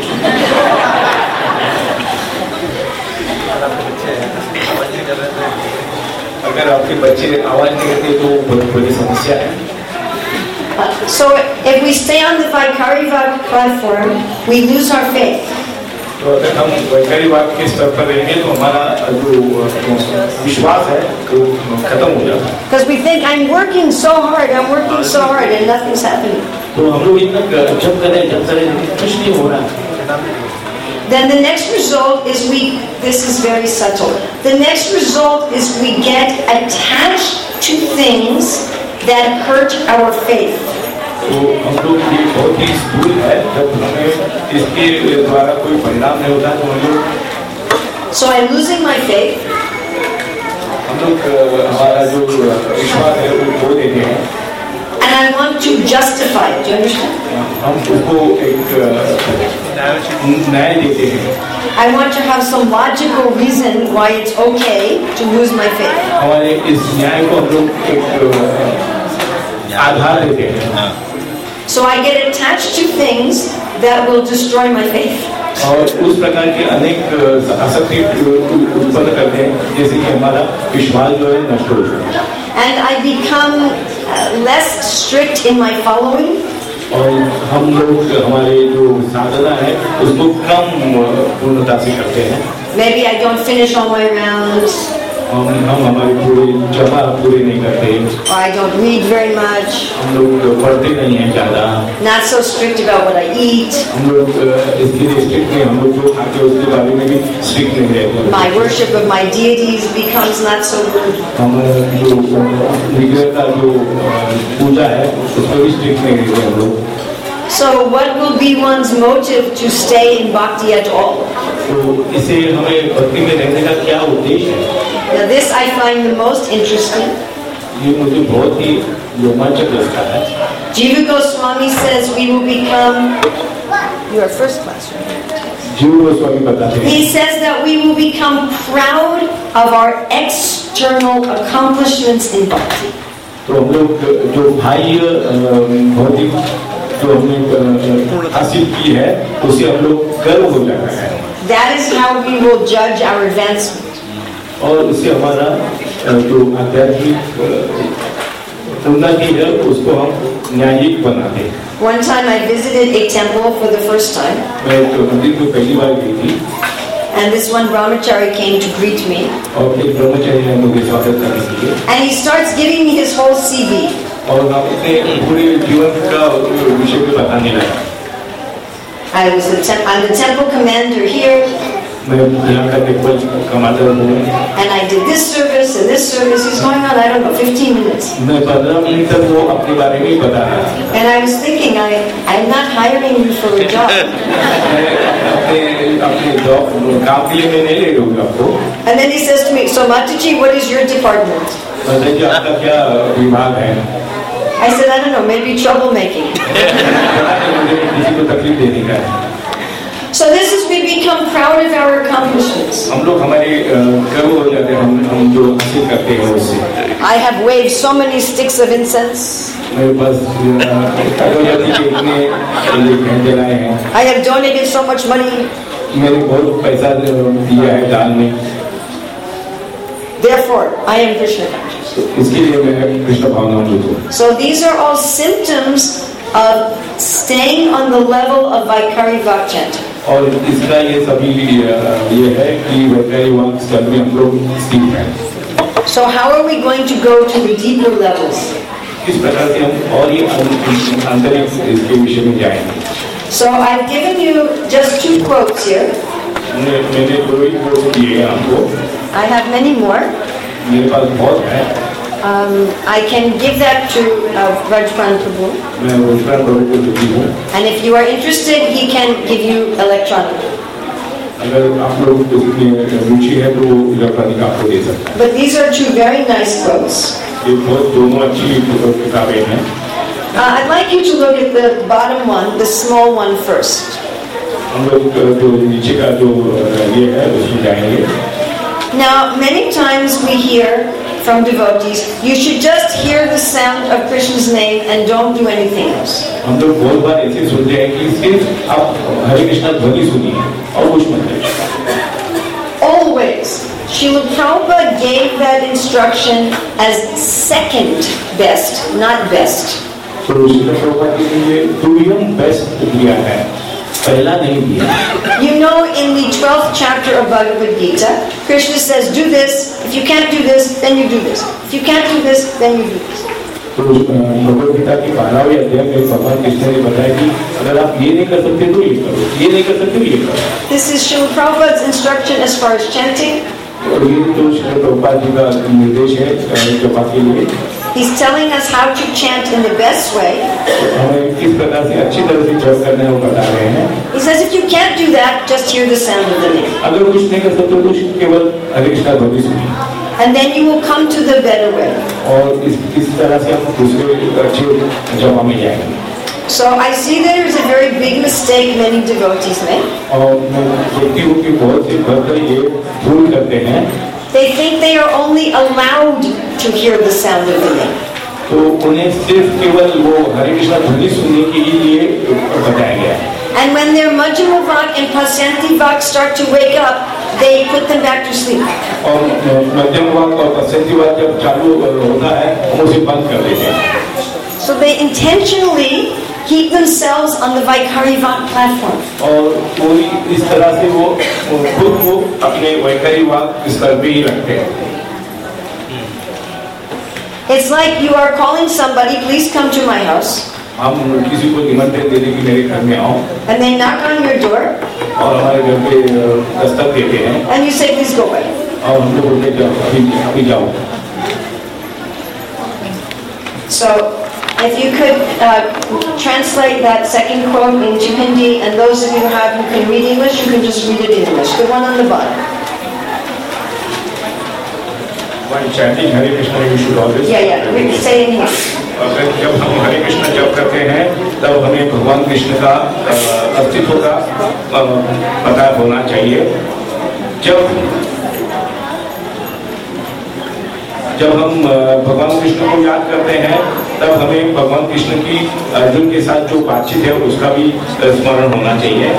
C: अगर आपके बच्चे आवाज नहीं करते तो बहुत बड़ी समस्या है।
A: Uh, so if we stay on the Vaikarivak platform, we lose our faith.
C: तो अगर हम वैकारिवाक के स्तर पर रहेंगे तो हमारा जो विश्वास है वो खत्म हो जाता है।
A: Because we think I'm working so hard, I'm working so hard, and nothing's happening.
C: तो हम लोग इतना जब करें जब करें कुछ नहीं हो रहा।
A: Then the next result is we, this is very subtle, the next result is we get attached to things that hurt our faith.
C: तो हम लोग ये बहुत ही स्थूल है जब हमें इसके द्वारा कोई परिणाम नहीं होता तो हम लोग
A: So I'm losing my faith.
C: हम लोग हमारा जो विश्वास है वो खो देते हैं।
A: And I want to justify it. Do you understand?
C: हम उसको एक न्याय देते हैं।
A: I want to have some logical reason why it's okay to lose my faith.
C: हमारे इस न्याय को हम लोग एक आधार देते हैं।
A: So I get attached to things that will destroy my faith.
C: और उस प्रकार के अनेक आसक्ति उत्पन्न करते हैं जैसे कि हमारा विश्वास जो है नष्ट हो जाए।
A: And I become uh, less strict in my following.
C: और हम लोग हमारे जो साधना है उसको कम पूर्णता से करते हैं।
A: Maybe I don't finish all my rounds.
C: हम हम हमारी पूरी जमा पूरी नहीं करते,
A: or I don't read very much,
C: हम लोग पढ़ते नहीं हैं ज़्यादा,
A: not so strict about what I eat.
C: हम लोग इसके लिए स्ट्रिक्ट नहीं, हम लोग जो खाते हैं उसके बारे में भी स्ट्रिक्ट नहीं रहते।
A: My worship of my deities becomes not so good.
C: हम जो विग्रह का जो पूजा है उसमें भी स्ट्रिक्ट नहीं रहते हम लोग।
A: So what will be one's motive to stay in bhakti at all?
C: तो इसे हमें भक्ति में रहने का क्या उद्देश्य है?
A: Now this I find the most interesting.
C: ये मुझे बहुत ही रोमांचक लगता है।
A: Jiva Goswami says we will become. You are first class, right?
C: जीव गोस्वामी बताते हैं।
A: He says that we will become proud of our external accomplishments in bhakti.
C: तो हम लोग जो बाह्य भौतिक जो हमने हासिल की है उसे हम लोग गर्व हो जाता है।
A: That is how we will judge our advancement.
C: और उससे हमारा जो आध्यात्मिक उन्नति है उसको हम न्यायिक बनाते हैं।
A: One time I visited a temple for the first time.
C: मैं तो मंदिर में पहली बार गई थी।
A: And this one brahmachari came to greet me.
C: और एक ब्रह्मचारी ने मुझे स्वागत करने के लिए।
A: And he starts giving me his whole C V.
C: और अपने पूरे जीवन का विषय में बताने लगा।
A: I was the tem- I'm the temple commander here.
C: मैं यहाँ का टेम्पल कमांडर हूँ।
A: And I did this service and this service. He's going on, I don't know, fifteen minutes.
C: मैं पंद्रह मिनट तक वो अपने बारे में ही बता रहा था।
A: And I was thinking, I I'm not hiring you for a job.
C: अपने अपने जॉब काम के लिए मैं नहीं ले लूँगा आपको।
A: And then he says to me, so Mataji, what is your department?
C: बताइए आपका क्या विभाग है?
A: I said, I don't know, maybe troublemaking.
C: किसी को तकलीफ देने का है।
A: So this is we become proud of our accomplishments.
C: हम लोग हमारे गर्व हो जाते हैं, हम हम जो हासिल करते हैं उससे।
A: I have waved so many sticks of incense.
C: मेरे पास अगरबत्ती के इतने घंटे जलाए हैं।
A: I have donated so much money.
C: मैंने बहुत पैसा दिया है दान में।
A: Therefore, I am Krishna conscious.
C: इसके लिए मैं कृष्ण भावनामृत हूँ।
A: So these are all symptoms of staying on the level of Vaikari Vakchanta.
C: और इसका ये सभी ये है कि वैकारी वाक स्तर में हम लोग स्थित हैं।
A: So how are we going to go to the deeper levels?
C: किस प्रकार से हम और ये आंतरिक इसके विषय में जाएंगे?
A: So I've given you just two quotes here.
C: मैंने दो ही कोट दिए हैं आपको।
A: I have many more.
C: मेरे पास बहुत है।
A: Um, I can give that to uh, Rajpan Prabhu.
C: मैं रजपान प्रभु को देती हूँ।
A: And if you are interested, he can give you electronically.
C: अगर आप लोग इसमें रुचि है तो वो इलेक्ट्रॉनिक आपको दे सकता है।
A: But these are two very nice quotes.
C: ये बहुत दोनों अच्छी किताबें हैं।
A: Uh, I'd like you to look at the bottom one, the small one first.
C: हम लोग जो नीचे का जो ये है उसमें जाएंगे।
A: Now, many times we hear from devotees, you should just hear the sound of Krishna's name and don't do anything else.
C: हम लोग बहुत बार ऐसे सुनते हैं कि सिर्फ आप हरे कृष्णा ध्वनि सुनिए और कुछ मत करिए।
A: Always, Srila Prabhupada gave that instruction as second best, not best.
C: तो श्रील प्रभुपाद के लिए दुर्यम बेस्ट दिया है, पहला नहीं दिया।
A: You know, in the twelfth chapter of Bhagavad Gita, Krishna says, do this. If you can't do this, then you do this. If you can't do this, then you do this.
C: तो भगवद गीता की बारहवीं अध्याय में भगवान कृष्ण ने बताया कि अगर आप ये नहीं कर सकते तो ये करो, ये नहीं कर सकते तो ये करो।
A: This is Srila Prabhupada's instruction as far as chanting.
C: और ये तो श्रील प्रभुपाद जी का निर्देश है जपा के लिए।
A: He's telling us how to chant in the best way.
C: हमें किस प्रकार से अच्छी तरह से जप करना है वो बता रहे हैं।
A: He says if you can't do that, just hear the sound of the name.
C: अगर कुछ नहीं कर सकते तो केवल हरे कृष्णा ध्वनि सुनिए।
A: And then you will come to the better way.
C: और इस इस तरह से हम दूसरे अच्छे जपा में जाएंगे।
A: So I see there is a very big mistake many devotees make.
C: और मैं देखती हूँ कि बहुत से भक्त ये भूल करते हैं।
A: They think they are only allowed to hear the sound of the name.
C: तो उन्हें सिर्फ केवल वो हरे कृष्णा ध्वनि सुनने के लिए बताया गया है।
A: And when their Majjhima Vak and Pasyanti Vak start to wake up, they put them back to sleep.
C: और मध्यम वाक और पश्चंती वाक जब चालू होता है हम उसे बंद कर देते हैं।
A: So they intentionally keep themselves on the Vaikari Vak platform.
C: और पूरी इस तरह से वो खुद को अपने वैखरी वाक स्तर पे ही रखते हैं।
A: It's like you are calling somebody, please come to my house.
C: हम किसी को निमंत्रण देने की मेरे घर में आओ
A: And they knock on your door
C: और हमारे घर पे दस्तक देते हैं
A: and you say, please go away.
C: और हम लोग बोलते हैं अभी अभी जाओ.
A: So, if you could uh, translate that second quote into Hindi, and those of you who have who can read English, you can just read it in English. The one on the bottom.
C: When chanting Hare Krishna, you should always.
A: Yeah, yeah. We say it in English.
C: अगर जब हम हरे कृष्ण जप करते हैं तब हमें भगवान कृष्ण का अस्तित्व का पता होना चाहिए. जब जब हम भगवान कृष्ण को याद करते हैं तब हमें भगवान कृष्ण की अर्जुन के साथ जो बातचीत है उसका भी स्मरण होना चाहिए.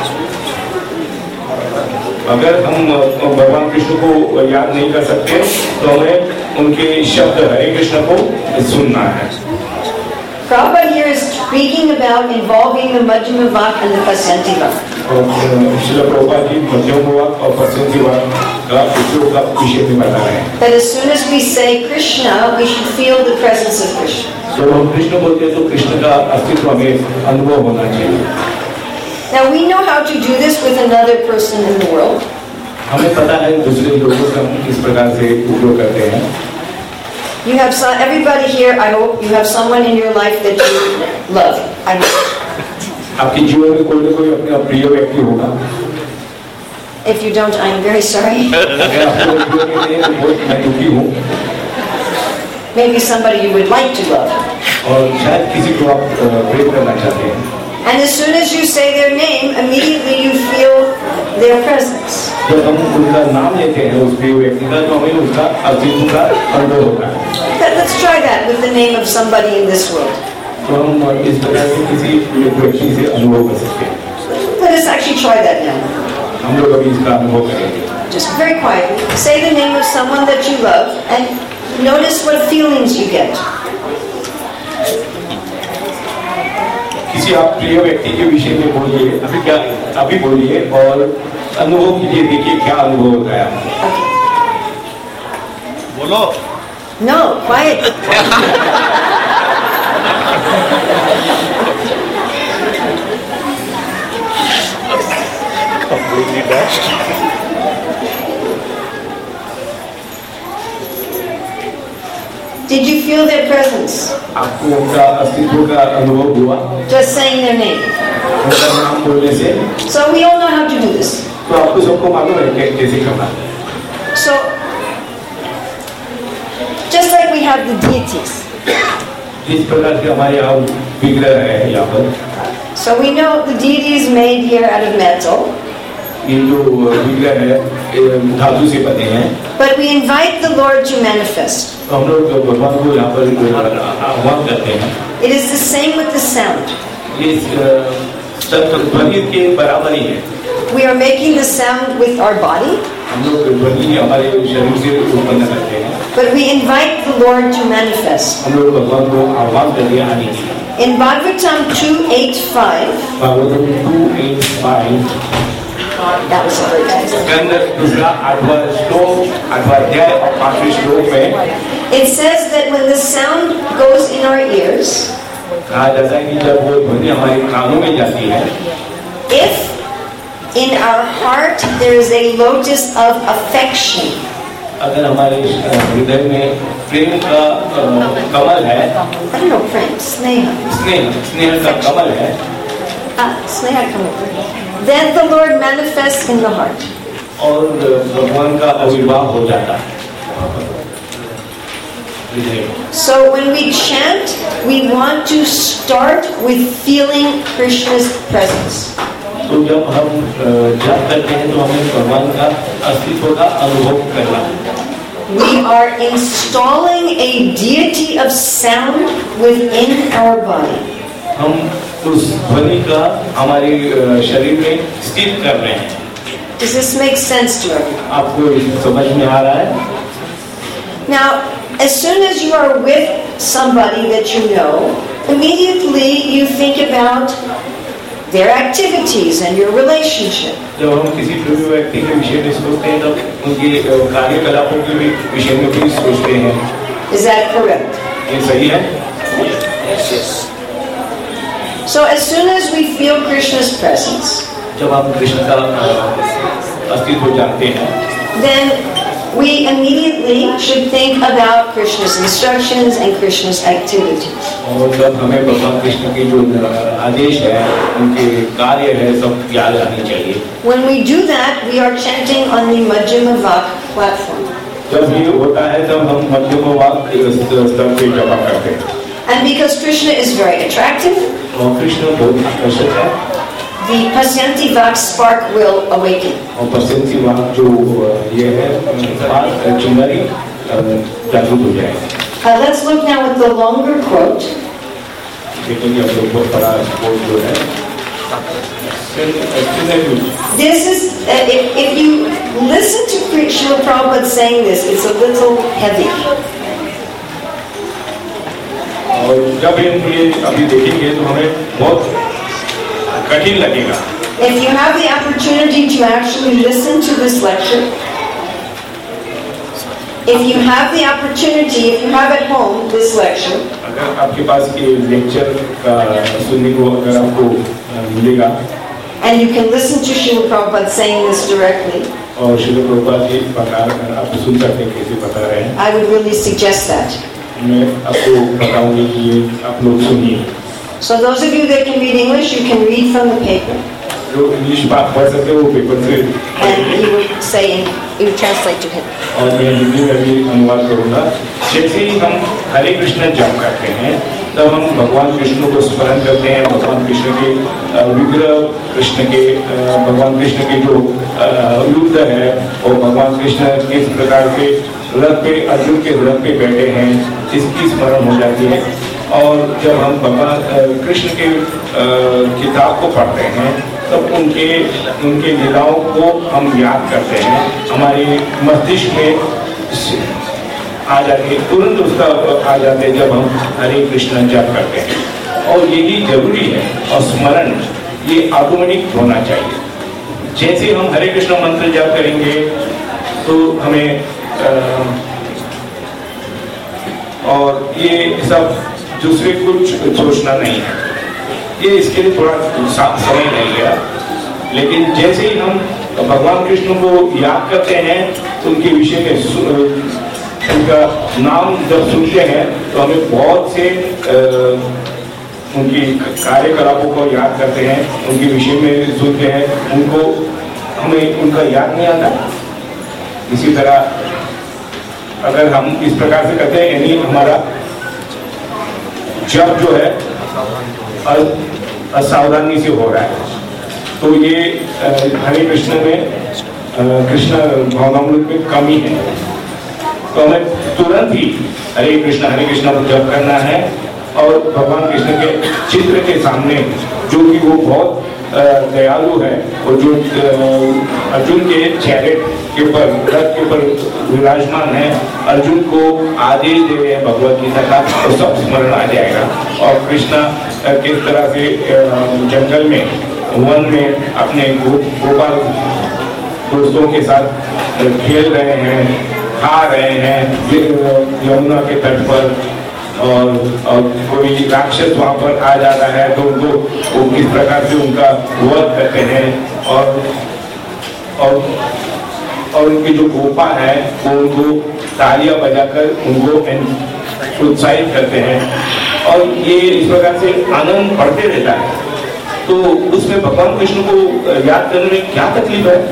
C: अगर हम भगवान कृष्ण को याद नहीं कर सकते तो हमें उनके शब्द हरे कृष्ण को सुनना है.
A: Prabhupada here is speaking about involving the Madhyama Vak and the Pasyanti Vak.
C: Srila Prabhupada ji मध्यम वाक और पसंती वाक का उपयोग का विषय में बता रहे हैं.
A: That as soon as we say Krishna, we should feel the presence of Krishna.
C: जब हम कृष्ण बोलते हैं तो कृष्ण का अस्तित्व हमें अनुभव होना चाहिए.
A: Now we know how to do this with another person in the world.
C: हमें पता है दूसरे लोगों का हम किस प्रकार से उपयोग करते हैं.
A: You have some, everybody here, I hope you have someone in your life that you love. I hope.
C: आपके जीवन में कोई न कोई अपना प्रिय व्यक्ति होगा.
A: If you don't, I'm very sorry.
C: अगर आपको जीवन में नहीं तो बहुत मैं दुखी हूँ.
A: Maybe somebody you would like to love.
C: और शायद किसी को आप प्रेम करना चाहते हैं.
A: And as soon as you say their name, immediately you feel their presence.
C: जब हम उनका नाम लेते हैं उस प्रिय व्यक्ति का तो हमें उसका अस्तित्व का अनुभव होता है.
A: Let's try that with the name of somebody in this world.
C: तो हम इस प्रकार से किसी व्यक्ति से अनुभव कर सकते हैं.
A: Let us actually try that now.
C: हम लोग अभी इसका अनुभव करेंगे.
A: Just very quietly, say the name of someone that you love and notice what feelings you get.
C: किसी आप प्रिय व्यक्ति के विषय में बोलिए. अभी क्या अभी बोलिए और अनुभव कीजिए. देखिए क्या अनुभव होता है.
B: बोलो.
A: No, quiet.
B: Completely dashed.
A: Did you feel their presence?
C: आपको उनका अस्तित्व का अनुभव हुआ
A: Just saying their name.
C: उनका नाम बोलने से.
A: So we all know how to do this.
C: तो आपको सबको मालूम है कि कैसे करना.
A: So, just like we have the deities.
C: जिस प्रकार से हमारे यहाँ विग्रह है यहाँ पर.
A: So we know the deity is made here out of metal.
C: ये जो विग्रह है धातु से बने हैं.
A: But we invite the Lord to manifest.
C: तो हम लोग भगवान को यहाँ पर आह्वान करते हैं.
A: It is the same with the sound.
C: ये ध्वनि के बराबर ही है.
A: We are making the sound with our body.
C: हम लोग ध्वनि हमारे शरीर से उत्पन्न करते हैं.
A: But we invite the Lord to manifest.
C: हम लोग भगवान को आह्वान करते हैं आने के लिए.
A: In Bhagavatam two eighty-five,
C: Bhagavatam two eight five
A: that was a great text.
C: Skanda दूसरा आठवां श्लोक आठवां अध्याय और पांचवें श्लोक में
A: It says that when the sound goes in our ears,
C: कहा जाता है कि जब वो ध्वनि हमारे कानों में जाती है,
A: if in our heart there is a lotus of affection,
C: अगर हमारे हृदय में प्रेम का कमल है,
A: I don't know, friend, sneha,
C: स्नेह स्नेह का कमल है,
A: ah, sneha, come over. Then the Lord manifests in the heart.
C: और भगवान का आविर्भाव हो जाता है.
A: So when we chant, we want to start with feeling Krishna's presence.
C: तो जब हम जप करते हैं तो हमें भगवान का अस्तित्व का अनुभव करना है.
A: We are installing a deity of sound within our body.
C: हम उस ध्वनि का हमारे शरीर में स्थित कर रहे हैं.
A: Does this make sense to everyone?
C: आपको समझ में आ रहा है?
A: Now, as soon as you are with somebody that you know, immediately you think about their activities and your relationship.
C: जब हम किसी प्रिय व्यक्ति के विषय में सोचते हैं तब उनके कार्यकलापों के विषय में भी सोचते हैं.
A: Is that correct?
C: ये सही है?
A: So as soon as we feel Krishna's presence,
C: जब आप कृष्ण का अस्तित्व जानते हैं,
A: then we immediately should think about Krishna's instructions and Krishna's activities.
C: और जब हमें भगवान कृष्ण के जो आदेश है, उनके कार्य है, सब याद आनी चाहिए.
A: When we do that, we are chanting on the Majjhima Vak platform.
C: जब ये होता है, तब हम मध्यम वाक स्तर पे जपा करते हैं.
A: And because Krishna is very attractive,
C: और कृष्ण बहुत आकर्षक है.
A: the Pasyanti Vak spark will awaken.
C: और पश्चिमी वाक जो ये है, बात चिंगारी जागरूक हो जाएगी.
A: Uh, let's look now at the longer quote.
C: लेकिन ये लोग बहुत बड़ा कोट जो है.
A: This is, uh, if, if you listen to Srila Prabhupada saying this, it's a little heavy.
C: और जब हम ये अभी देखेंगे तो हमें बहुत कठिन लगेगा.
A: If you have the opportunity to actually listen to this lecture, if you have the opportunity, if you have at home this lecture,
C: अगर आपके पास ये लेक्चर का सुनने को अगर आपको मिलेगा,
A: and you can listen to Srila Prabhupada saying this directly,
C: और श्रील प्रभुपाद जी बता आप सुन सकते हैं कैसे बता रहे हैं.
A: I would really suggest that.
C: मैं आपको बताऊंगी कि ये आप लोग सुनिए.
A: So those of you that can read English, you can read from the paper,
C: जो इंग्लिश बात पढ़ सकते हो वो पेपर से,
A: and you would say, you would translate to him.
C: और मैं हिंदी में भी अनुवाद करूंगा. जैसे ही हम हरे कृष्ण जप करते हैं, तब हम भगवान कृष्ण को स्मरण करते हैं. भगवान कृष्ण के विग्रह, कृष्ण के भगवान कृष्ण के जो युद्ध है, और भगवान कृष्ण किस प्रकार से रथ पे, अर्जुन के रथ पे बैठे हैं, इसकी स्मरण हो जाती है. और जब हम भगवान कृष्ण के किताब को पढ़ते हैं, तब उनके उनके लीलाओं को हम याद करते हैं. हमारे मस्तिष्क में आ जाते, तुरंत उसका आ जाते जब हम हरे कृष्ण जप करते हैं. और यही जरूरी है. और स्मरण ये ऑटोमेटिक होना चाहिए. जैसे हम हरे कृष्ण मंत्र जप करेंगे तो हमें आ, और ये सब दूसरे कुछ सोचना नहीं है. ये इसके लिए थोड़ा समय लगेगा. लेकिन जैसे ही हम भगवान कृष्ण को याद करते हैं, उनके विषय में उनका नाम जब सुनते हैं, तो हमें बहुत से उनकी कार्यकलापों को याद करते हैं, उनके विषय में सुनते हैं, उनको हमें उनका याद नहीं आता. इसी तरह अगर हम इस प्रकार से करते हैं, यानी हमारा जब जो है असावधानी से हो रहा है, तो ये हरे कृष्ण में कृष्ण भावनामृत में कमी है. तो हमें तुरंत ही हरे कृष्ण हरे कृष्ण को जप करना है. और भगवान कृष्ण के चित्र के सामने, जो कि वो बहुत दयालु है, और जो अर्जुन के चैरेट के ऊपर, रथ के ऊपर विराजमान है, अर्जुन को आदेश दे रहे हैं भगवत गीता का, तो सब स्मरण आ जाएगा. और कृष्ण किस तरह से जंगल में, वन में अपने गोपाल दोस्तों के साथ खेल रहे हैं, खा रहे हैं यमुना के तट पर, और, और कोई राक्षस वहां पर आ जाता है तो उनको वो किस प्रकार से उनका वध करते हैं. और और और उनकी जो गोपा है, वो उनको तालियां बजाकर उनको प्रोत्साहित करते हैं. और ये इस प्रकार से आनंद बढ़ते रहता है. तो उसमें भगवान कृष्ण को याद करने में क्या तकलीफ है?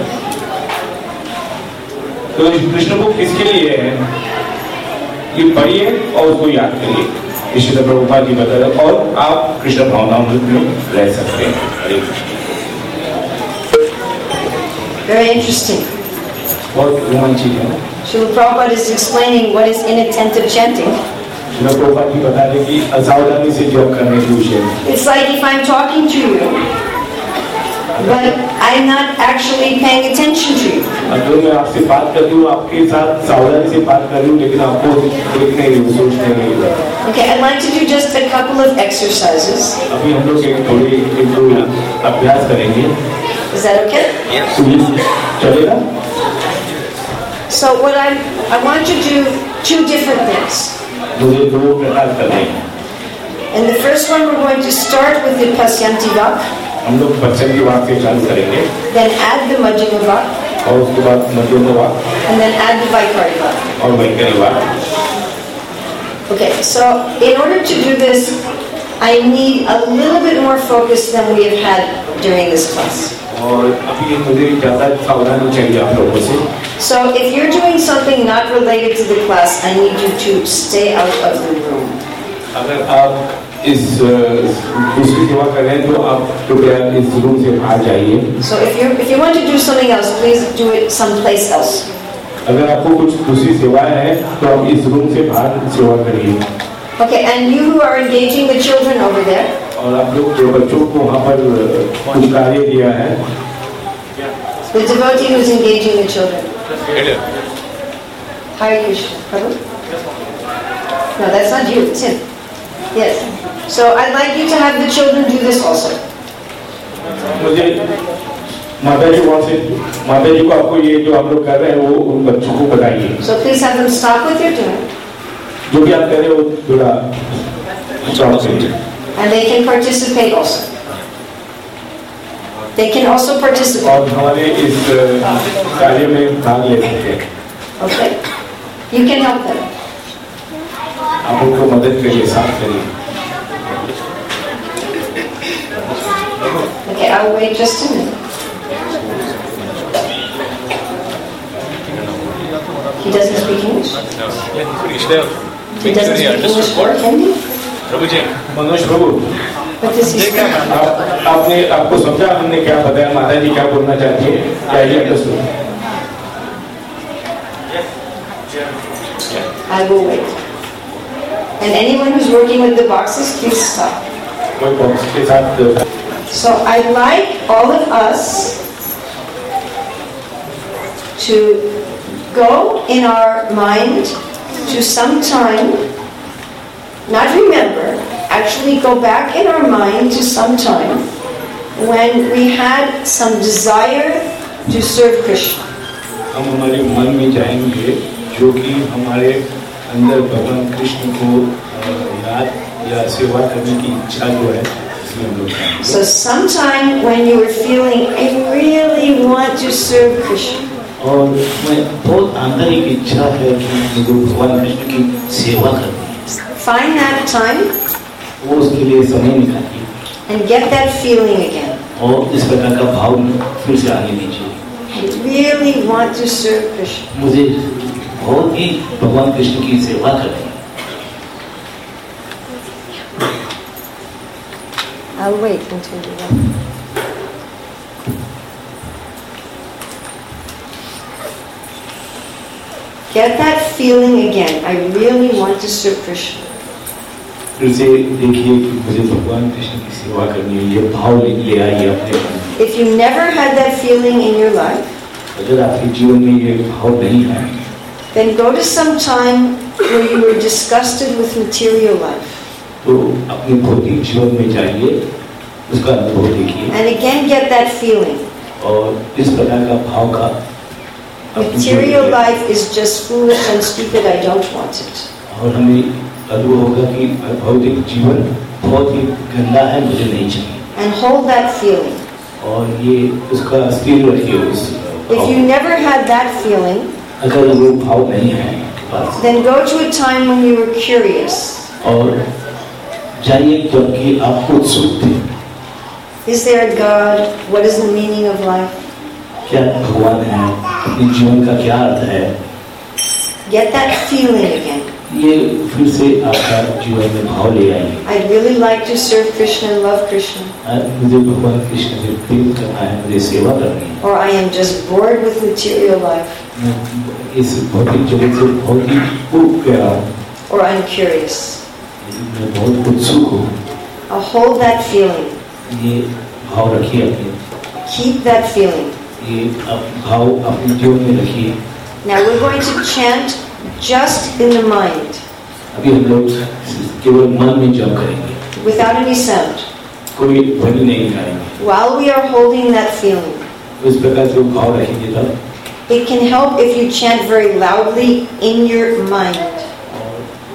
C: तो कृष्ण को किसके लिए है? ये पढ़िए और उसको याद करिए. इसी प्रभुपाद जी बता रहे, और आप कृष्ण भावनामृत में रह सकते हैं. हरे कृष्ण.
A: Very interesting.
C: बहुत रोमांचित है.
A: Srila Prabhupada is explaining what is inattentive chanting.
C: Srila Prabhupada ji बता रहे कि असावधानी से जप करने के विषय में.
A: It's like if I'm talking to you, but I'm not actually paying attention to you.
C: अगर मैं आपसे बात कर रही हूँ, आपके साथ सावधानी से बात कर रही हूँ, लेकिन आपको देख नहीं रही, सोच नहीं रही.
A: Okay, I'd like to do just a couple of exercises.
C: अभी हम लोग एक थोड़ी एक दो अभ्यास करेंगे.
A: Is that okay?
B: Yes.
C: चलेगा?
A: So what I I want to do two different things.
C: मुझे दो प्रकार करने हैं.
A: In the first one, we're going to start with the Pasyanti Vak,
C: हम लोग बच्चन की बात से चालू करेंगे
A: then add the Majjhima Vak,
C: और उसके बाद मध्यम वाक
A: and then add the Vaikari Vak.
C: और वैकल्पिक वाक.
A: Okay, so in order to do this, I need a little bit more focus than we have had during this class.
C: और अभी मुझे ज़्यादा सावधानी चाहिए आप लोगों से.
A: So if you're doing something not related to the class, I need you to stay out of the room.
C: अगर आप इस दूसरी सेवा कर रहे हैं तो आप कृपया इस रूम से बाहर जाइए.
A: So if you if you want to do something else, please do it someplace else.
C: अगर आपको कुछ दूसरी सेवाएं हैं तो आप इस रूम से बाहर सेवा करिए.
A: Okay, and you who are engaging the children over there,
C: और आप लोग जो बच्चों को वहाँ पर कुछ कार्य दिया है,
A: the devotee who is engaging the children. Hare Krishna. Pardon? No, that's not you. It's him. Yes. So I'd like you to have the children do this also.
C: मुझे माता जी वहाँ से माता जी को आपको ये जो आप लोग कर रहे हैं वो उन बच्चों को बताइए.
A: So please have them stop what they're doing.
C: जो भी आप कर रहे हो थोड़ा स्टॉप करिए.
A: And they can participate also. They can also participate.
C: और हमारे इस कार्य में भाग ले सकते हैं.
A: Okay? You can help them.
C: आप उनको मदद करिए, साथ करिए.
A: Okay, I'll wait just a minute. He doesn't speak English? He doesn't speak English or Hindi?
C: Manoj Prabhu,
A: What does he speak?
C: आप आपने आपको समझा हमने क्या बताया, माता जी क्या बोलना चाहती है, क्या ये understood?
A: I will wait. And anyone who's working with the boxes, please stop.
C: कोई बॉक्स के साथ.
A: So I'd like all of us to go in our mind to some time, not remember, actually go back in our mind to some time when we had some desire to serve Krishna.
C: हम हमारे मन में जाएंगे जो कि हमारे अंदर भगवान कृष्ण को याद या सेवा करने की इच्छा जो है, इसलिए हम लोग जाएंगे.
A: So sometime when you were feeling, I really want to serve Krishna.
D: और मैं बहुत आंतरिक इच्छा है कि मुझे भगवान कृष्ण की सेवा करनी है.
A: Find that time
D: वो उसके लिए समय निकालिए
A: and get that feeling again.
D: और इस प्रकार का भाव फिर से आने दीजिए.
A: I really want to serve Krishna.
D: मुझे बहुत ही भगवान कृष्ण की सेवा करनी है.
A: I'll wait until you're done. Get that feeling again. I really want to serve Krishna.
C: फिर से देखिए कि मुझे भगवान कृष्ण की सेवा करनी है, ये भाव ले आइए अपने मन में.
A: If you never had that feeling in your life,
C: अगर आपके जीवन में ये भाव नहीं है,
A: then go to some time where you were disgusted with material life.
C: तो अपने भौतिक जीवन में जाइए, उसका अनुभव देखिए.
A: And again get that feeling.
C: और इस प्रकार का भाव का
A: Material life is just foolish and stupid. I don't want it.
C: और हमें अनुभव होगा कि भौतिक जीवन बहुत ही गंदा है, मुझे नहीं चाहिए.
A: And hold that feeling.
C: और ये उसका स्थिर रखिए उस
A: If you never had that feeling,
C: अगर वो भाव नहीं है बस,
A: then go to a time when you were curious.
C: और जाइए जबकि आप उत्सुक थे.
A: Is there a God? What is the meaning of life?
C: क्या भगवान है, अपने जीवन का क्या अर्थ है.
A: Get that feeling again.
C: ये फिर से आपका जीवन में भाव ले आइए.
A: I'd really like to serve Krishna and love Krishna.
C: मुझे भगवान कृष्ण से प्रेम करना है, मुझे सेवा करनी है.
A: Or I am just bored with material life.
C: इस भौतिक जगत से बहुत ही ऊब गया हूँ.
A: Or I'm curious.
C: मैं बहुत उत्सुक हूँ.
A: I'll hold that feeling.
C: ये भाव रखिए अपने.
A: Keep that feeling.
C: ये भाव अपने जीवन में रखिए.
A: Now we're going to chant just in the mind.
C: अभी हम लोग केवल मन में जप करेंगे.
A: Without any sound.
C: कोई ध्वनि नहीं निकालेंगे.
A: While we are holding that feeling.
C: इस प्रकार से भाव रखेंगे तब.
A: It can help if you chant very loudly in your mind.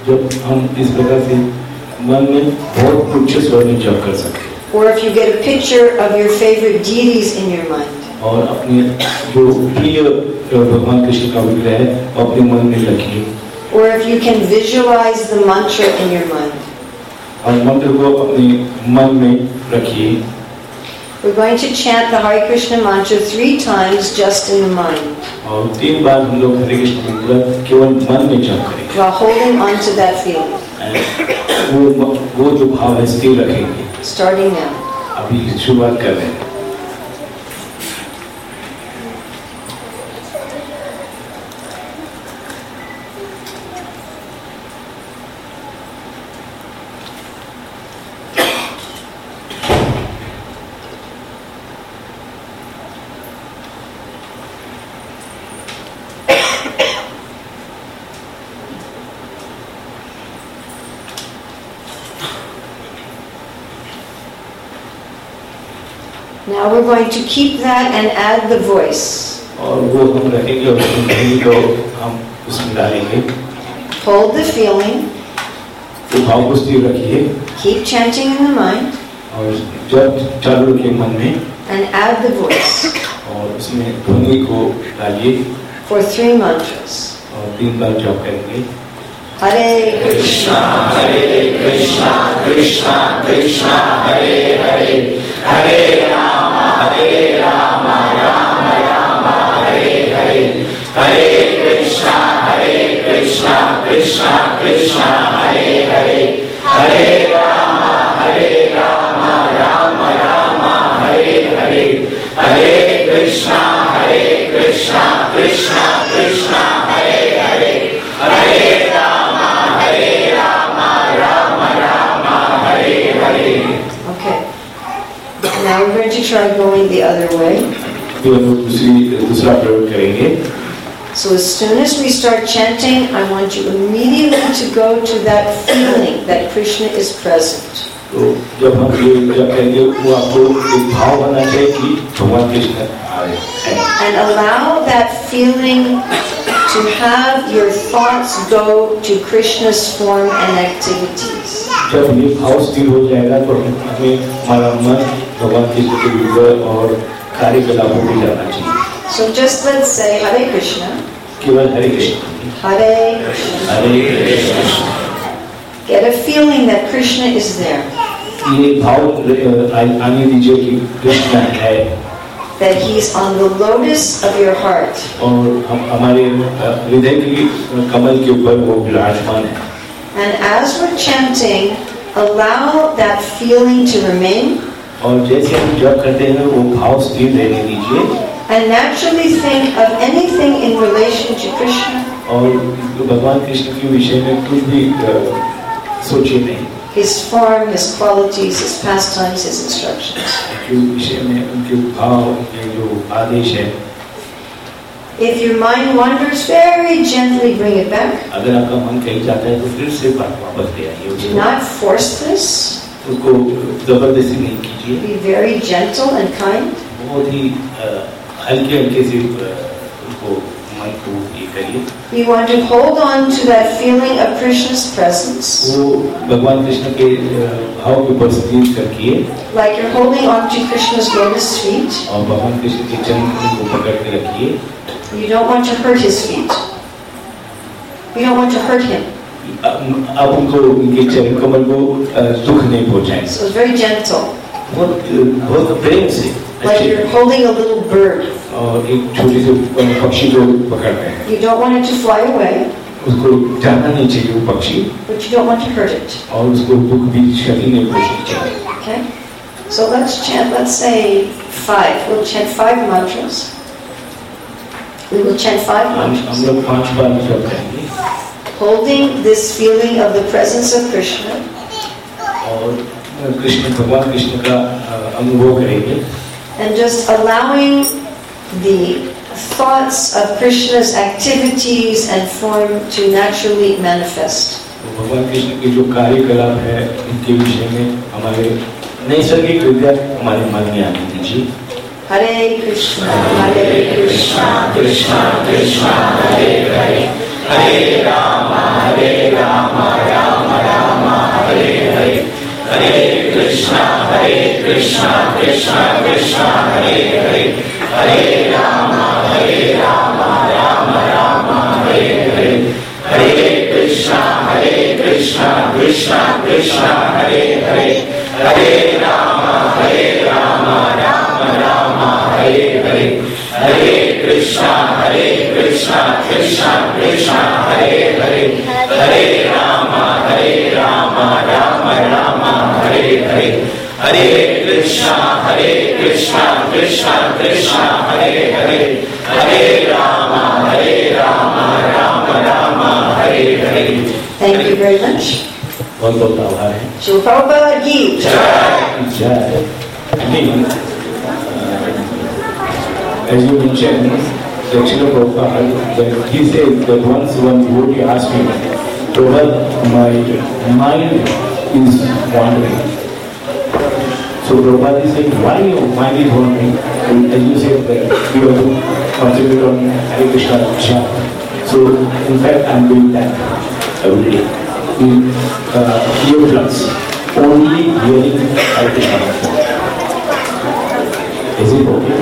D: जब हम इस प्रकार से मन में बहुत उच्च स्वर में जप कर सकते हैं।
A: Or if you get a picture of your favorite deities in your mind.
D: और अपने जो प्रिय भगवान कृष्ण का विग्रह है अपने मन में रखिए।
A: Or if you can visualize the mantra in your mind.
D: और मंत्र को अपने मन में रखिए।
A: We're going to chant the Hare Krishna mantra three times just in the mind.
D: और तीन बार हम लोग हरे कृष्ण मंत्र केवल मन में जप करेंगे।
A: While holding on to that feeling.
D: वो वो जो भाव है स्थिर रखेंगे।
A: Starting now.
D: अभी शुरुआत कर रहे हैं।
A: Now we're going to keep that and add the voice.
D: और वो हम रखेंगे और ध्वनि को हम उसमें डालेंगे।
A: Hold the feeling.
D: वो भाव को स्थिर रखिए।
A: Keep chanting in the mind.
D: और जब चालू रखिए मन में।
A: And add the voice.
D: और उसमें ध्वनि को डालिए।
A: For three mantras.
D: और तीन बार जप करेंगे।
A: Hare Krishna,
F: Hare Krishna, Krishna Krishna, Hare Hare, Hare Rama, Hare Rama, Rama Rama, Hare Hare, Hare Krishna, Hare Krishna, Krishna Krishna, Hare Hare, Hare Rama, Hare Rama, Rama Rama, Hare Hare, Hare Krishna, Hare Krishna, Krishna Krishna, Hare Hare, Hare Rama, Hare Rama, Rama Rama, Hare Hare.
A: Okay. Now we're going to try going the other way.
D: फिर हम लोग दूसरी दूसरा प्रयोग करेंगे।
A: So as soon as we start chanting, I want you immediately to go to that feeling that Krishna is present.
D: तो जब हम ये जब करेंगे वो आपको एक भाव बनना चाहिए कि भगवान कृष्ण आए हैं।
A: And allow that feeling to have your thoughts go to Krishna's form and activities.
D: जब ये भाव स्थिर हो जाएगा तो हमें हमारा मन भगवान कृष्ण के विग्रह और कार्यकलापों में जाना चाहिए।
A: So just let's say Hare Krishna.
D: केवल हरे Krishna.
A: Hare Krishna.
D: Hare Krishna.
A: Get a feeling that Krishna is there.
D: ये भाव आने दीजिए कि कृष्ण है।
A: That he's on the lotus of your heart.
D: और हम हमारे हृदय की कमल के ऊपर वो विराजमान है।
A: And as we're chanting, allow that feeling to remain.
D: और जैसे हम जप करते हैं वो भाव स्थिर रहने दीजिए।
A: And naturally think of anything in relation to Krishna.
D: और भगवान कृष्ण के विषय में कुछ भी सोचिए नहीं।
A: His form, his qualities, his pastimes, his instructions.
D: उनके विषय में उनके भाव उनके जो आदेश है।
A: If your mind wanders, very gently bring it back.
D: अगर आपका मन कहीं जाता है तो फिर से वापस ले आइए।
A: Do not force this.
D: उसको जबरदस्ती नहीं कीजिए।
A: Be very gentle and kind.
D: बहुत ही हल्के हल्के से उनको मन को ये करिए।
A: We want to hold on to that feeling of Krishna's presence.
D: वो भगवान कृष्ण के भाव के ऊपर स्थिर करके।
A: Like you're holding on to Krishna's lotus feet.
D: और भगवान कृष्ण के चरण को पकड़ के रखिए।
A: You don't want to hurt his feet. You don't want to hurt him.
D: आप उनको उनके चरण कमल को दुख नहीं पहुंचाएं।
A: So it's very gentle.
D: बहुत बहुत प्रेम से।
A: Like you're holding a little bird.
D: और एक छोटे से पक्षी को पकड़ रहे हैं।
A: You don't want it to fly away.
D: उसको जाना नहीं चाहिए वो पक्षी।
A: But you don't want to hurt it.
D: और उसको दुख भी क्षति नहीं पहुंचनी चाहिए।
A: Okay. So let's chant. Let's say five. We'll chant five mantras. We will chant five mantras.
D: हम लोग पांच बार जप करेंगे।
A: Holding this feeling of the presence of Krishna.
D: और कृष्ण भगवान कृष्ण का अनुभव करेंगे।
A: And just allowing the thoughts of Krishna's activities and form to naturally manifest.
D: भगवान कृष्ण के जो कार्यकलाप है उनके विषय में हमारे नैसर्गिक विद्या हमारे मन में आने दीजिए।
A: Hare Krishna, Hare Krishna,
F: Krishna Krishna, Hare Hare, Hare Rama, Hare Rama, Rama Rama, Hare Hare, Hare Krishna, Hare Krishna, Krishna Krishna, Hare Hare, Hare Rama, Hare Rama, Rama Rama, Hare Hare, Hare Krishna, Hare Krishna, Krishna Krishna, Hare Hare, Hare Rama, Hare Rama, Rama Rama, Hare Hare, Hare Krishna, Hare Krishna, Krishna Krishna, Hare Hare, Hare Rama, Hare Rama, Rama Rama, Hare Hare, Hare Krishna, Hare Krishna, Krishna Krishna, Hare Hare, Hare Rama, Hare Rama, Rama Rama, Hare Hare.
A: Thank you very much.
D: बहुत बहुत आभार है.
A: Srila Prabhupada ki
F: Jai.
D: Jai.
C: I mean, as you mentioned, that Srila Prabhupada, that he said that once one devotee asked me, Prabhupada, my mind is wandering. So Prabhupada is saying, why your mind is wandering? And as you said, that you have to concentrate on Hare Krishna chant. So in fact, I am doing that every day. In uh, earplugs, only hearing Hare Krishna. Is it okay?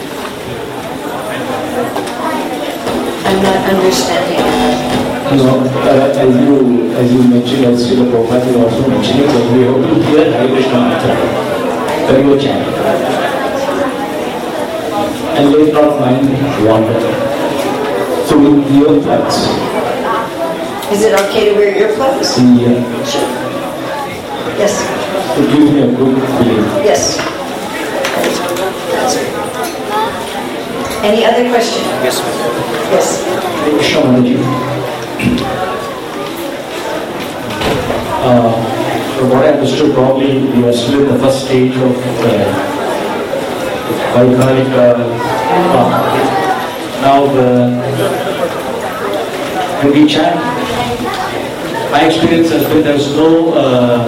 A: I'm not understanding.
C: No, uh, as you as you mentioned, as Srila Prabhupada is also mentioning, that we have to hear Hare Krishna mantra, Hare chant, and let not mind wander. So with earplugs,
A: Is it okay to wear earplugs?
C: yeah,
A: Sure. Yes.
C: it gives me a good feeling.
A: Yes. Any other question?
B: Yes, ma'am.
A: Yes.
C: Hare Krishna Mataji. Uh, from what I understood, probably you are still in the first stage of uh, Vaikuntha. Uh, now, uh, when we chant, my experience has been there's no, uh,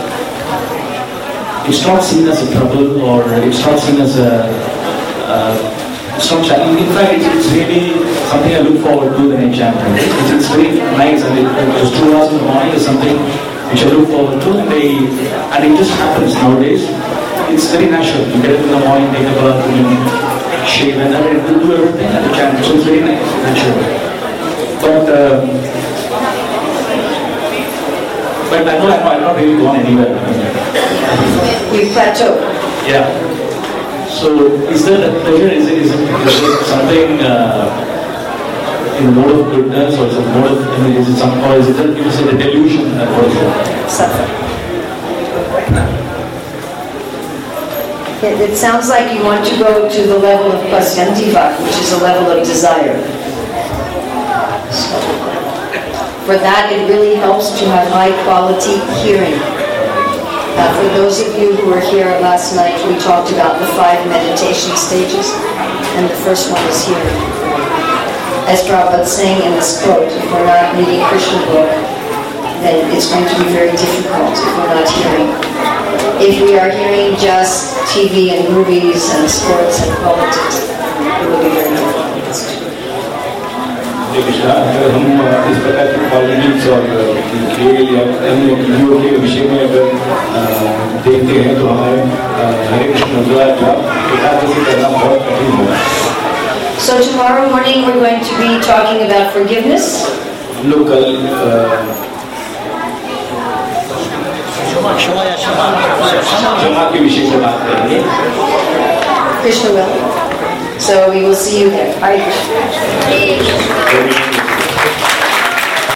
C: it's not seen as a trouble or it's not seen as a, uh, it's not challenging. In fact, it's, it's really something I look forward to when I chant. It's, it's very nice, and it, those two hours in the morning is something which I look forward to, and, they, and it just happens nowadays. It's very natural. You get up in the morning, take a bath, and shave, and then we'll do everything at the chant. So it's very nice, natural. But, uh, but I know I've not really gone anywhere.
A: We plateau.
C: Yeah. So is there a pleasure? Is it, is it, is it something uh, in the mode of goodness, or is it mode of, I mean, is it some, or is it, is it a delusion? That what is it?
A: Suffer. It, it sounds like you want to go to the level of pasyantiva, which is a level of desire. So, for that, it really helps to have high quality hearing. Uh, for those of you who were here last night, we talked about the five meditation stages, and the first one is hearing. As Prabhupada is saying in this quote, if we're not reading Krishna book, then it's going to be very difficult if we're not hearing. If we are hearing just T V and movies and sports and politics, it will be very difficult.
C: Krishna, अगर हम इस प्रकार की politics और खेल या अन्य video के विषय में अगर देखते हैं तो हमारे हरे कृष्ण द्वारा एकादशी करना बहुत कठिन होगा.
A: So tomorrow morning we're going to be talking about forgiveness.
C: हम लोग कल क्षमा के विषय पर बात करेंगे.
A: Krishna will. So we will see you there. Hare Krishna.